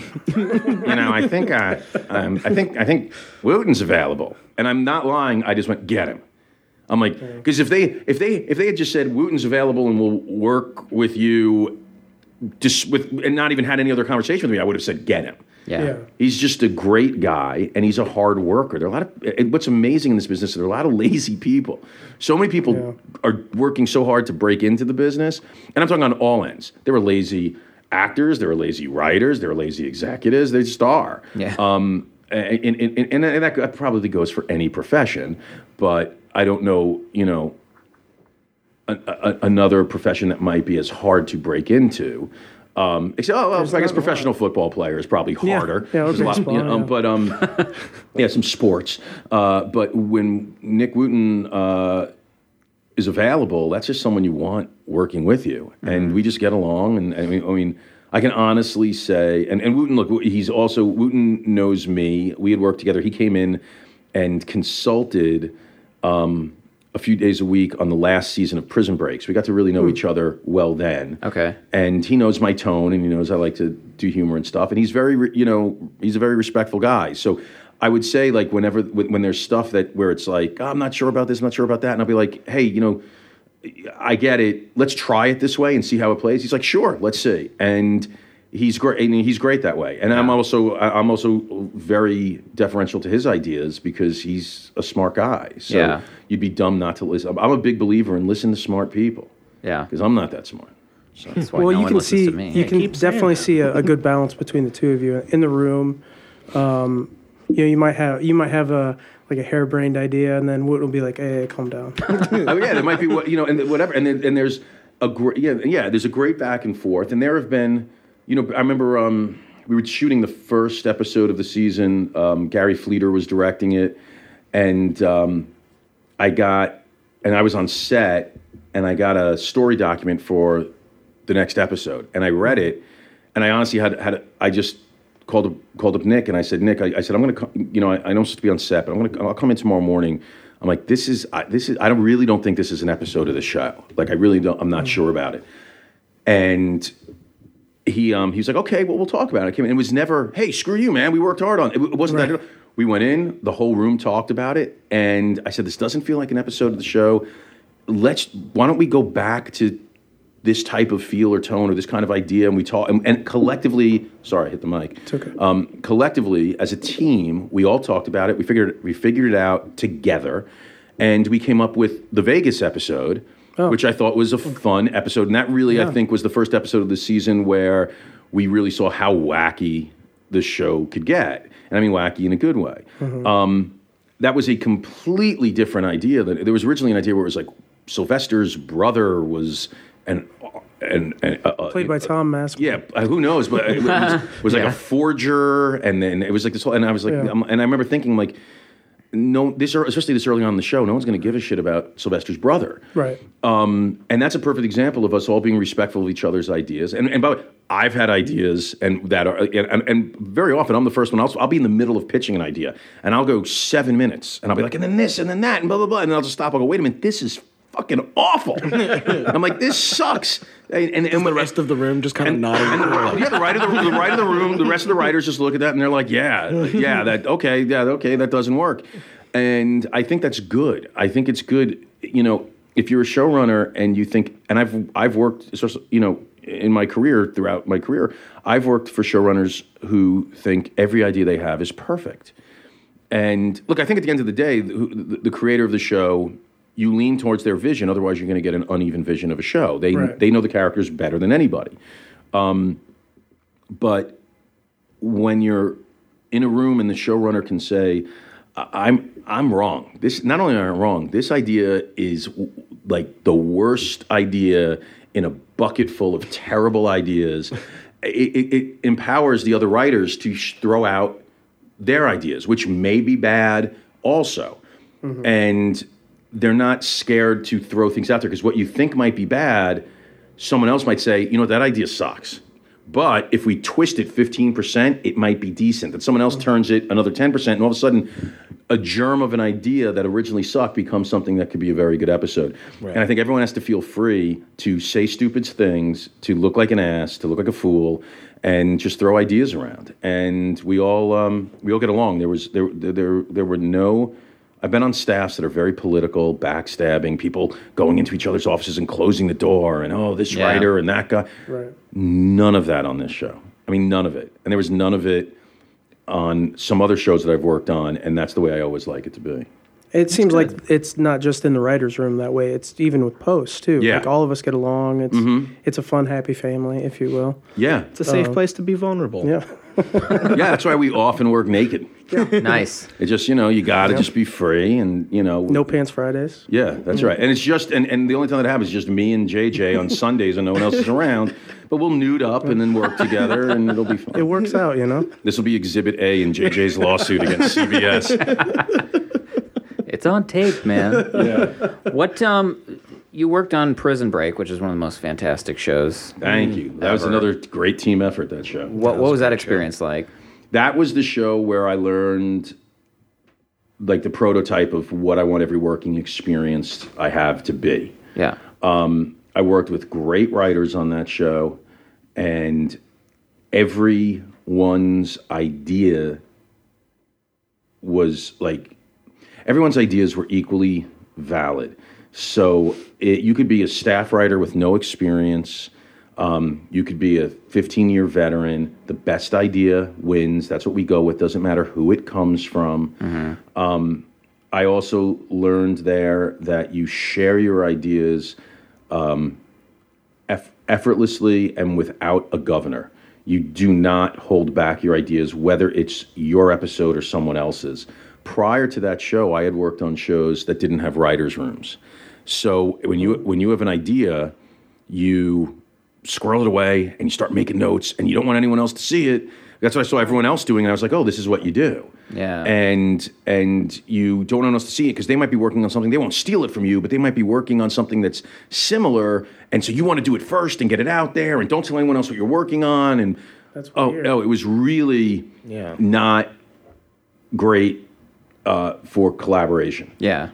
you know, I think I, um, I think I think Wooten's available. And I'm not lying. I just went, get him. I'm like, because if they if they if they had just said Wooten's available and will work with you, just with and not even had any other conversation with me, I would have said, get him. Yeah. Yeah. He's just a great guy, and he's a hard worker. There are a lot of and what's amazing in this business. There are a lot of lazy people. So many people Yeah. are working so hard to break into the business, and I'm talking on all ends. There were lazy actors, there were lazy writers, there were lazy executives. They just are. Yeah. Um, and, and, and, and that probably goes for any profession, but I don't know. You know, a, a, another profession that might be as hard to break into. Um, except, oh, well, I guess professional football player is probably harder. Yeah, There's a lot, baseball, you know, yeah. but um, yeah, some sports. Uh, but when Nick Wooten uh, is available, that's just someone you want working with you, and Mm-hmm. we just get along. And, and I mean, I mean, I can honestly say, and, and Wooten, look, he's also Wooten knows me. We had worked together. He came in and consulted. Um, a few days a week on the last season of Prison Breaks. We got to really know each other well then. Okay. And he knows my tone, and he knows I like to do humor and stuff. And he's very, re- you know, he's a very respectful guy. So I would say, like, whenever, when, when there's stuff that, where it's like, oh, I'm not sure about this, I'm not sure about that. And I'll be like, hey, you know, I get it. Let's try it this way and see how it plays. He's like, sure, let's see. And he's great. And he's great that way. And I'm also, I'm also very deferential to his ideas because he's a smart guy. So Yeah. you'd be dumb not to listen. I'm a big believer in listen to smart people Yeah. because I'm not that smart. So That's why Well, no you one can listens see to me. you can keep saying definitely that. see a, a good balance between the two of you in the room. Um, you know, you might have you might have a like a harebrained idea, and then Woot will be like, "Hey, calm down." oh yeah, there might be what you know, and whatever, and then, and there's a great yeah, yeah, there's a great back and forth, and there have been, you know, I remember um, we were shooting the first episode of the season. Um, Gary Fleeter was directing it, and um, I got, and I was on set, and I got a story document for the next episode, and I read it, and I honestly had had I just. Called up, called up Nick and I said, Nick, I, I said, I'm going to, you know, I, I know I'm supposed to be on set, but I'm going to, I'll come in tomorrow morning. I'm like, this is I, this is I don't really don't think this is an episode of the show. Like I really don't. I'm not sure about it. And he um he was like, okay, well we'll talk about it. I came in. It was never, hey, screw you, man. We worked hard on it. It wasn't Right. that. We went in. The whole room talked about it, and I said, this doesn't feel like an episode of the show. Let's. Why don't we go back to this type of feel or tone or this kind of idea, and we talk and, and collectively. Sorry, I hit the mic. It's okay. Um, collectively, as a team, we all talked about it. We figured we figured it out together, and we came up with the Vegas episode, Oh. which I thought was a fun episode. And that really, I Yeah. think, was the first episode of the season where we really saw how wacky the show could get, and I mean wacky in a good way. Mm-hmm. Um, that was a completely different idea. That there was originally an idea where it was like Sylvester's brother was an and, and uh, Played by Tom Mask. yeah, uh, who knows? But it was, was like Yeah. a forger, and then it was like this whole. And I was like, Yeah. um, and I remember thinking like, no, this ear- especially this early on in the show, no one's going to give a shit about Sylvester's brother, Right. um, and that's a perfect example of us all being respectful of each other's ideas. And, and by the way, I've had ideas, and that are, and, and very often I'm the first one. I'll, I'll be in the middle of pitching an idea, and I'll go seven minutes, and I'll be like, and then this, and then that, and blah blah blah, and then I'll just stop. I'll go, wait a minute, this is fucking awful. I'm like, this sucks. And, and, and The rest of the room just kind of nodding. yeah, the right of the, the right of the room. The rest of the writers just look at that and they're like, "Yeah, yeah, that okay, yeah, okay, that doesn't work." And I think that's good. I think it's good. You know, if you're a showrunner and you think, and I've I've worked, you know, in my career throughout my career, I've worked for showrunners who think every idea they have is perfect. And look, I think at the end of the day, the, the, the creator of the show, you lean towards their vision. Otherwise, you're going to get an uneven vision of a show. They Right. they know the characters better than anybody. Um, but when you're in a room and the showrunner can say, "I- "I'm I'm wrong. This not only am I wrong. This idea is w- like the worst idea in a bucket full of terrible ideas." It, it, it empowers the other writers to sh- throw out their ideas, which may be bad also, and they're not scared to throw things out there because what you think might be bad, someone else might say, you know, that idea sucks. But if we twist it fifteen percent, it might be decent. Then someone else turns it another ten percent, and all of a sudden, a germ of an idea that originally sucked becomes something that could be a very good episode. And I think everyone has to feel free to say stupid things, to look like an ass, to look like a fool, and just throw ideas around. And we all um, we all get along. There was there there there, there were no. I've been on staffs that are very political, backstabbing, people going into each other's offices and closing the door, and oh, this Yeah. writer and that guy. Right. None of that on this show. I mean, none of it. And there was none of it on some other shows that I've worked on, and that's the way I always like it to be. It seems like it's not just in the writer's room that way. It's even with posts too. Yeah. Like all of us get along. It's it's a fun, happy family, if you will. Yeah. It's a safe place to be vulnerable. Yeah. Yeah, that's why we often work naked. Nice. It just, you know, you got to just be free and, you know. No pants Fridays. Yeah, that's right. And it's just, and, and the only time that happens is just me and J J on Sundays and no one else is around. But we'll nude up and then work together and it'll be fun. It works out, you know. This will be Exhibit A in J J's lawsuit against C B S. It's on tape, man. Yeah. What um you worked on Prison Break, which is one of the most fantastic shows. Thank you. That was Ever. another great team effort, that show. What what was that experience like? That was the show where I learned like the prototype of what I want every working experience I have to be. Yeah. Um, I worked with great writers on that show, and everyone's idea was like, everyone's ideas were equally valid. So it, you could be a staff writer with no experience. Um, you could be a fifteen-year veteran. The best idea wins. That's what we go with. Doesn't matter who it comes from. Um, I also learned there that you share your ideas um, eff- effortlessly and without a governor. You do not hold back your ideas, whether it's your episode or someone else's. Prior to that show, I had worked on shows that didn't have writers' rooms. So when you when you have an idea, you squirrel it away and you start making notes, and you don't want anyone else to see it. That's what I saw everyone else doing, and I was like, oh, this is what you do. Yeah. And and you don't want anyone else to see it because they might be working on something. They won't steal it from you, but they might be working on something that's similar, and so you want to do it first and get it out there, and don't tell anyone else what you're working on. And That's oh weird. no, it was really Yeah. not great uh, for collaboration. Yeah.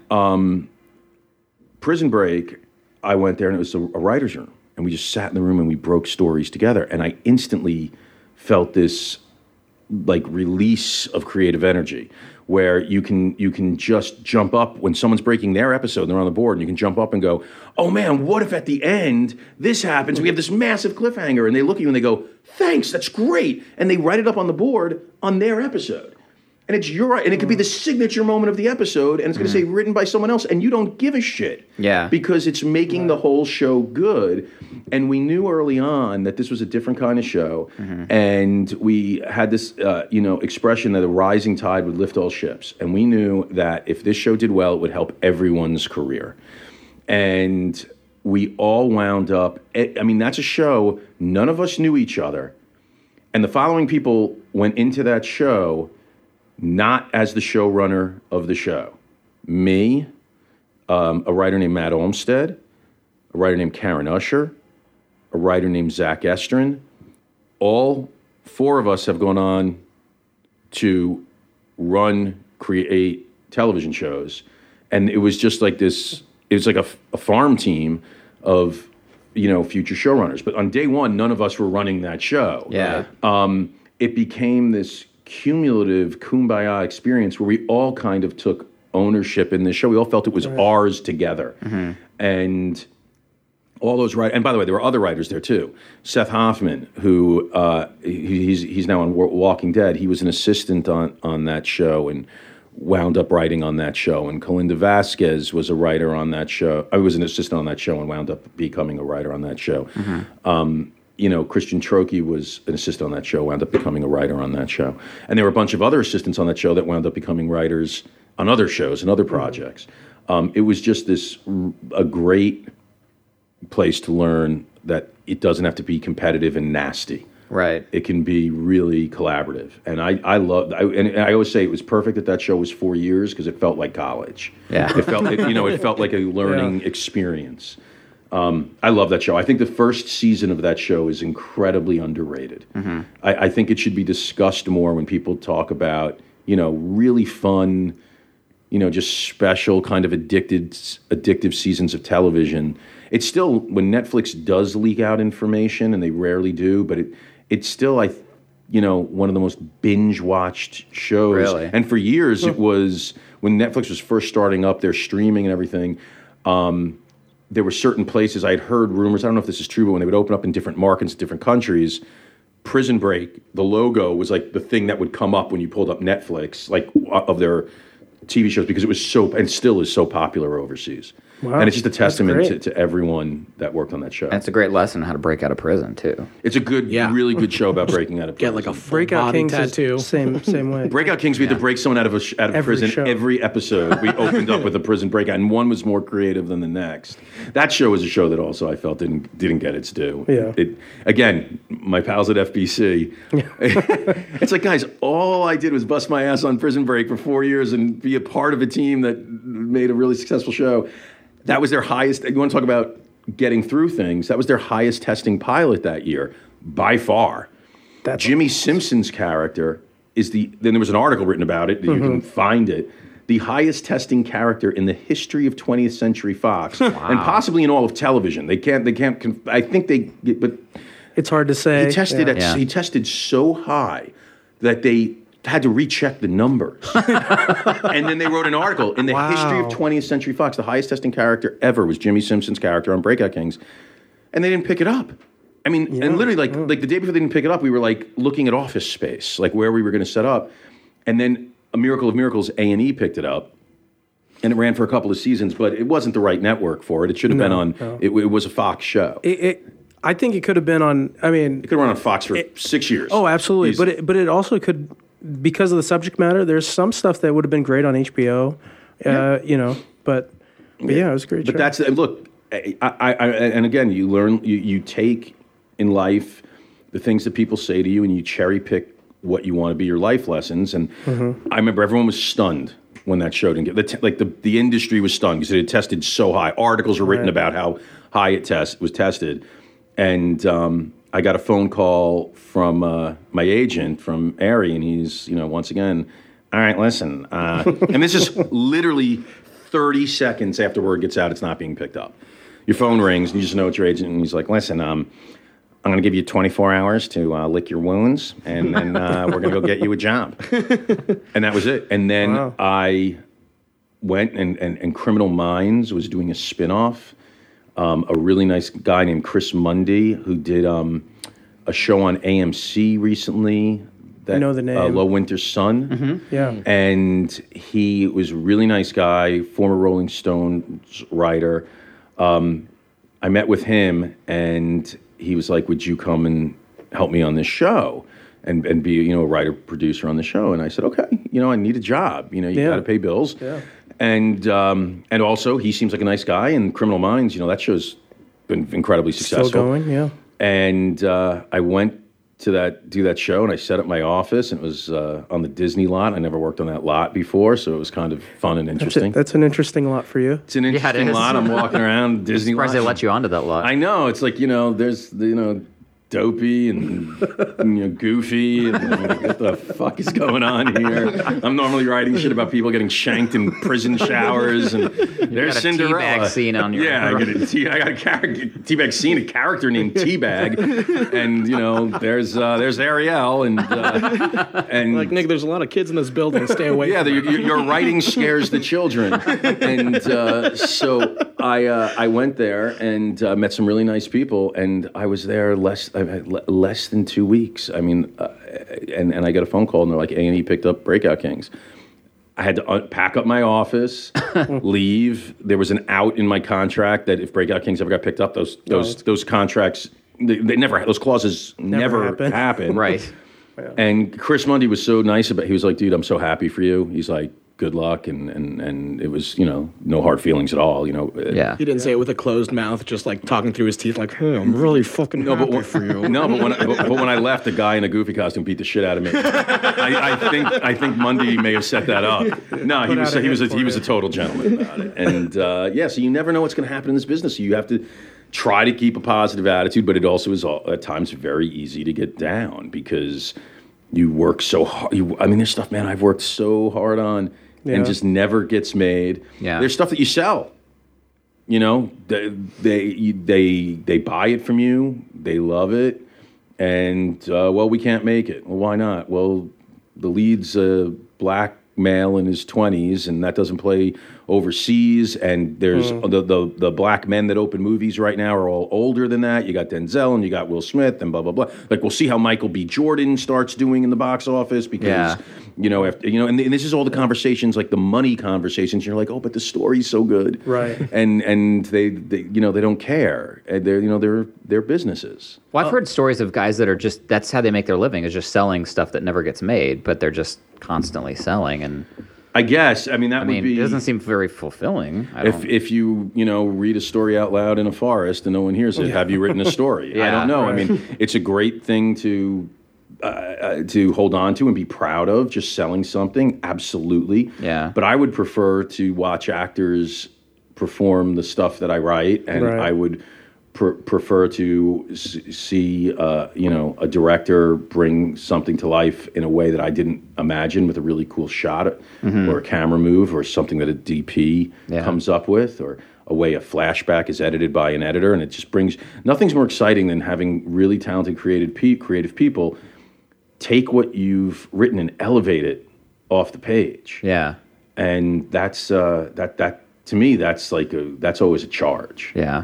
Prison Break, I went there and it was a, a writer's room. And we just sat in the room and we broke stories together. And I instantly felt this like release of creative energy where you can you can just jump up when someone's breaking their episode and they're on the board and you can jump up and go, oh man, what if at the end this happens? We have this massive cliffhanger. And they look at you and they go, thanks, that's great. And they write it up on the board on their episode. And it's your, and it could be the signature moment of the episode, and it's going to say written by someone else, and you don't give a shit. Yeah. Because it's making the whole show good. And we knew early on that this was a different kind of show, and we had this, uh, you know, expression that a rising tide would lift all ships. And we knew that if this show did well, it would help everyone's career. And we all wound up. I mean, that's a show. None of us knew each other, and the following people went into that show. Not as the showrunner of the show. Me, um, a writer named Matt Olmstead, a writer named Karen Usher, a writer named Zach Estrin. All four of us have gone on to run, create television shows. And it was just like this, it was like a, a farm team of, you know, future showrunners. But on day one, none of us were running that show. Yeah. Um, it became this cumulative kumbaya experience where we all kind of took ownership in this show. We all felt it was right. ours together. Mm-hmm. And all those writers, and by the way, there were other writers there too. Seth Hoffman, who uh, he, he's he's now on Walking Dead. He was an assistant on, on that show and wound up writing on that show. And Kalinda Vasquez was a writer on that show. I was an assistant on that show and wound up becoming a writer on that show. Mm-hmm. Um, You know, Christian Trokey was an assistant on that show, wound up becoming a writer on that show. And there were a bunch of other assistants on that show that wound up becoming writers on other shows and other projects. Um, it was just this, a great place to learn that it doesn't have to be competitive and nasty. Right. It can be really collaborative. And I, I love, I, and I always say it was perfect that that show was four years because it felt like college. Yeah. It felt, it, you know, it felt like a learning yeah. experience. Um, I love that show. I think the first season of that show is incredibly underrated. Mm-hmm. I, I think it should be discussed more when people talk about, you know, really fun, you know, just special kind of addicted, addictive seasons of television. It's still, when Netflix does leak out information, and they rarely do, but it it's still, I, you know, one of the most binge-watched shows. Really? And for years, it was, when Netflix was first starting up their streaming and everything, um, there were certain places I'd heard rumors. I don't know if this is true, but when they would open up in different markets, different countries, Prison Break, the logo was like the thing that would come up when you pulled up Netflix, like of their T V shows, because it was so, and still is so popular overseas. Wow. And it's just a testament to, to everyone that worked on that show. And it's a great lesson on how to break out of prison, too. It's a good, yeah. really good show about breaking out of prison. Get like a full Breakout body Kings tattoo. Is same same way. Breakout Kings, we had to break someone out of a, out of Every prison show. every episode. We opened up with a prison breakout, and one was more creative than the next. That show was a show that also I felt didn't didn't get its due. Yeah. It, again, my pals at F B C. It's like, guys, all I did was bust my ass on Prison Break for four years and be a part of a team that made a really successful show. That was their highest. You want to talk about getting through things? That was their highest testing pilot that year, by far. That's Jimmy Simpson's character is the. Then there was an article written about it. You mm-hmm. can find it. The highest testing character in the history of twentieth Century Fox, wow. and possibly in all of television. They can't. They can't. Conf- I think they. But it's hard to say. He tested. Yeah. At, Yeah. He tested so high that they had to recheck the numbers. And then they wrote an article in the Wow. history of twentieth Century Fox. The highest testing character ever was Jimmy Simpson's character on Breakout Kings, and they didn't pick it up. I mean, Yeah. and literally, like, like the day before they didn't pick it up, we were like looking at Office Space, like where we were going to set up, and then A Miracle of Miracles, A and E picked it up, and it ran for a couple of seasons, but it wasn't the right network for it. It should have been No, on. no. It, it was a Fox show. It, It, it, I think it could have been on. I mean, could have run on Fox for six years. oh, absolutely. Easy. But it, but it also could, because of the subject matter. There's some stuff that would have been great on H B O. Uh, Yeah. You know, but, but yeah, it was a great. But show. that's look, I, I, I, and again, you learn, you, you take in life the things that people say to you, and you cherry pick what you want to be your life lessons. And Mm-hmm. I remember everyone was stunned when that show didn't get the t- like the the industry was stunned because it had tested so high. Articles were written Right. about how high it test was tested, and um, I got a phone call from uh, my agent from Ari, and he's, you know, once again, all right, listen. Uh, and this is literally thirty seconds after word gets out, it's not being picked up. Your phone rings, and you just know it's your agent, and he's like, listen, um, I'm going to give you twenty-four hours to uh, lick your wounds, and then uh, we're going to go get you a job. And that was it. And then Wow. I went, and, and, and Criminal Minds was doing a spinoff. Um, a really nice guy named Chris Mundy, who did um, a show on A M C recently. That, I know the Uh, name. Low Winter Sun. Mm-hmm. Yeah. And he was a really nice guy, former Rolling Stones writer. Um, I met with him, and he was like, would you come and help me on this show and, and be, you know, a writer, producer on the show? And I said, okay, you know, I need a job. You know, you Yeah. got to pay bills. Yeah. And um, and also, he seems like a nice guy. And Criminal Minds, you know, that show's been incredibly successful. Still going, yeah. And uh, I went to that do that show, and I set up my office, and it was uh, on the Disney lot. I never worked on that lot before, so it was kind of fun and That's, interesting. it. That's an interesting lot for you. It's an it interesting is. lot. I'm walking around Disney lot. Surprised they let you onto that lot. I know. It's like, you know, there's, the, you know, Dopey and, and, you know, Goofy, and like, what the fuck is going on here? I'm normally writing shit about people getting shanked in prison showers, and there's got a Cinderella. Teabag scene on your- Yeah, I got a, tea, I got a character, Teabag scene, a character named Teabag, and you know, there's uh, there's Ariel, and uh, and Like, Nick, there's a lot of kids in this building. Stay away yeah, from the, your, your writing scares the children, and uh, so I uh, I went there and uh, met some really nice people, and I was there less I had le- less than two weeks. I mean, uh, and and I got a phone call, and they're like, A and E picked up Breakout Kings. I had to un- pack up my office, leave. There was an out in my contract that if Breakout Kings ever got picked up, those those those contracts they, they never those clauses never, happen. happen. Right. And Chris Mundy was so nice about. He was like, "Dude, I'm so happy for you." He's like, "Good luck," and and and it was, you know, no hard feelings at all. You know. Yeah. He didn't say it with a closed mouth, just like talking through his teeth, like, "Hey, I'm really fucking No, but happy when, for you." no, but when I, but, but when I left, the guy in a Goofy costume beat the shit out of me. I, I think I think Mundy may have set that up. No, he Put was out a he was a, hit for he was a you. total gentleman about it. And uh, yeah, so you never know what's going to happen in this business. So you have to try to keep a positive attitude, but it also is all, at times very easy to get down because you work so hard. You, I mean, there's stuff, man, I've worked so hard on Yeah. and just never gets made. Yeah. There's stuff that you sell. You know, they they they, they buy it from you. They love it, and uh, well, we can't make it. Well, why not? Well, the lead's a black male in his twenties, and that doesn't play overseas. And there's the, the the black men that open movies right now are all older than that. You got Denzel and you got Will Smith and blah blah blah. Like, we'll see how Michael B. Jordan starts doing in the box office because. Yeah. You know, after, you know, and, and this is all the conversations, like the money conversations. You're like, oh, but the story's so good, Right. And and they, they you know, they don't care. And they're, you know, they're they're businesses. Well, I've heard stories of guys that are just, that's how they make their living, is just selling stuff that never gets made, but they're just constantly selling. And I guess. I mean, that I would mean, be it doesn't seem very fulfilling. I if don't, if you you know read a story out loud in a forest and no one hears it. Have you written a story? I Yeah, don't know. right. I mean, it's a great thing to. Uh, uh, to hold on to and be proud of, just selling something, absolutely. Yeah. But I would prefer to watch actors perform the stuff that I write, and Right. I would pr- prefer to s- see, uh, you know, a director bring something to life in a way that I didn't imagine, with a really cool shot or a camera move or something that a D P Yeah. comes up with, or a way a flashback is edited by an editor, and it just brings nothing's more exciting than having really talented, creative, pe- creative people take what you've written and elevate it off the page. yeah. And that's uh, that that to me that's like a that's always a charge. Yeah.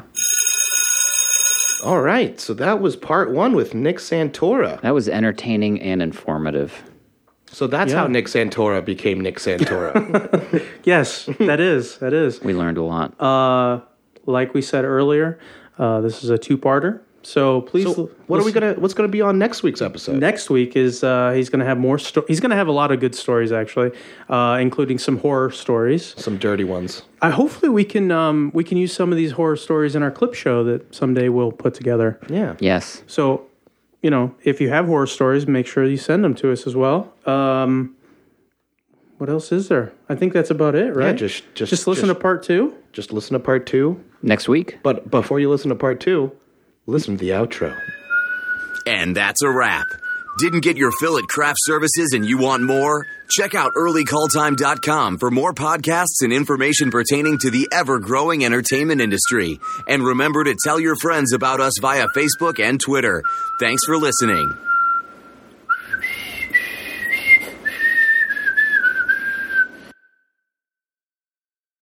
All right, so that was part one with Nick Santora. That was entertaining and informative. So that's Yeah. how Nick Santora became Nick Santora. Yes, that is. That is. We learned a lot. Uh, like we said earlier, uh, this is a two-parter. So please. So what are we gonna? What's gonna be on next week's episode? Next week is uh, he's going to have more. Sto- he's going to have a lot of good stories, actually, uh, including some horror stories. Some dirty ones. I hopefully we can um, we can use some of these horror stories in our clip show that someday we'll put together. Yeah. Yes. So, you know, if you have horror stories, make sure you send them to us as well. Um, what else is there? I think that's about it, right? Yeah, just just just listen just, to part two. Just listen to part two. Next week. But before you listen to part two, listen to the outro. And that's a wrap. Didn't get your fill at craft services and you want more? Check out early call time dot com for more podcasts and information pertaining to the ever-growing entertainment industry. And remember to tell your friends about us via Facebook and Twitter. Thanks for listening.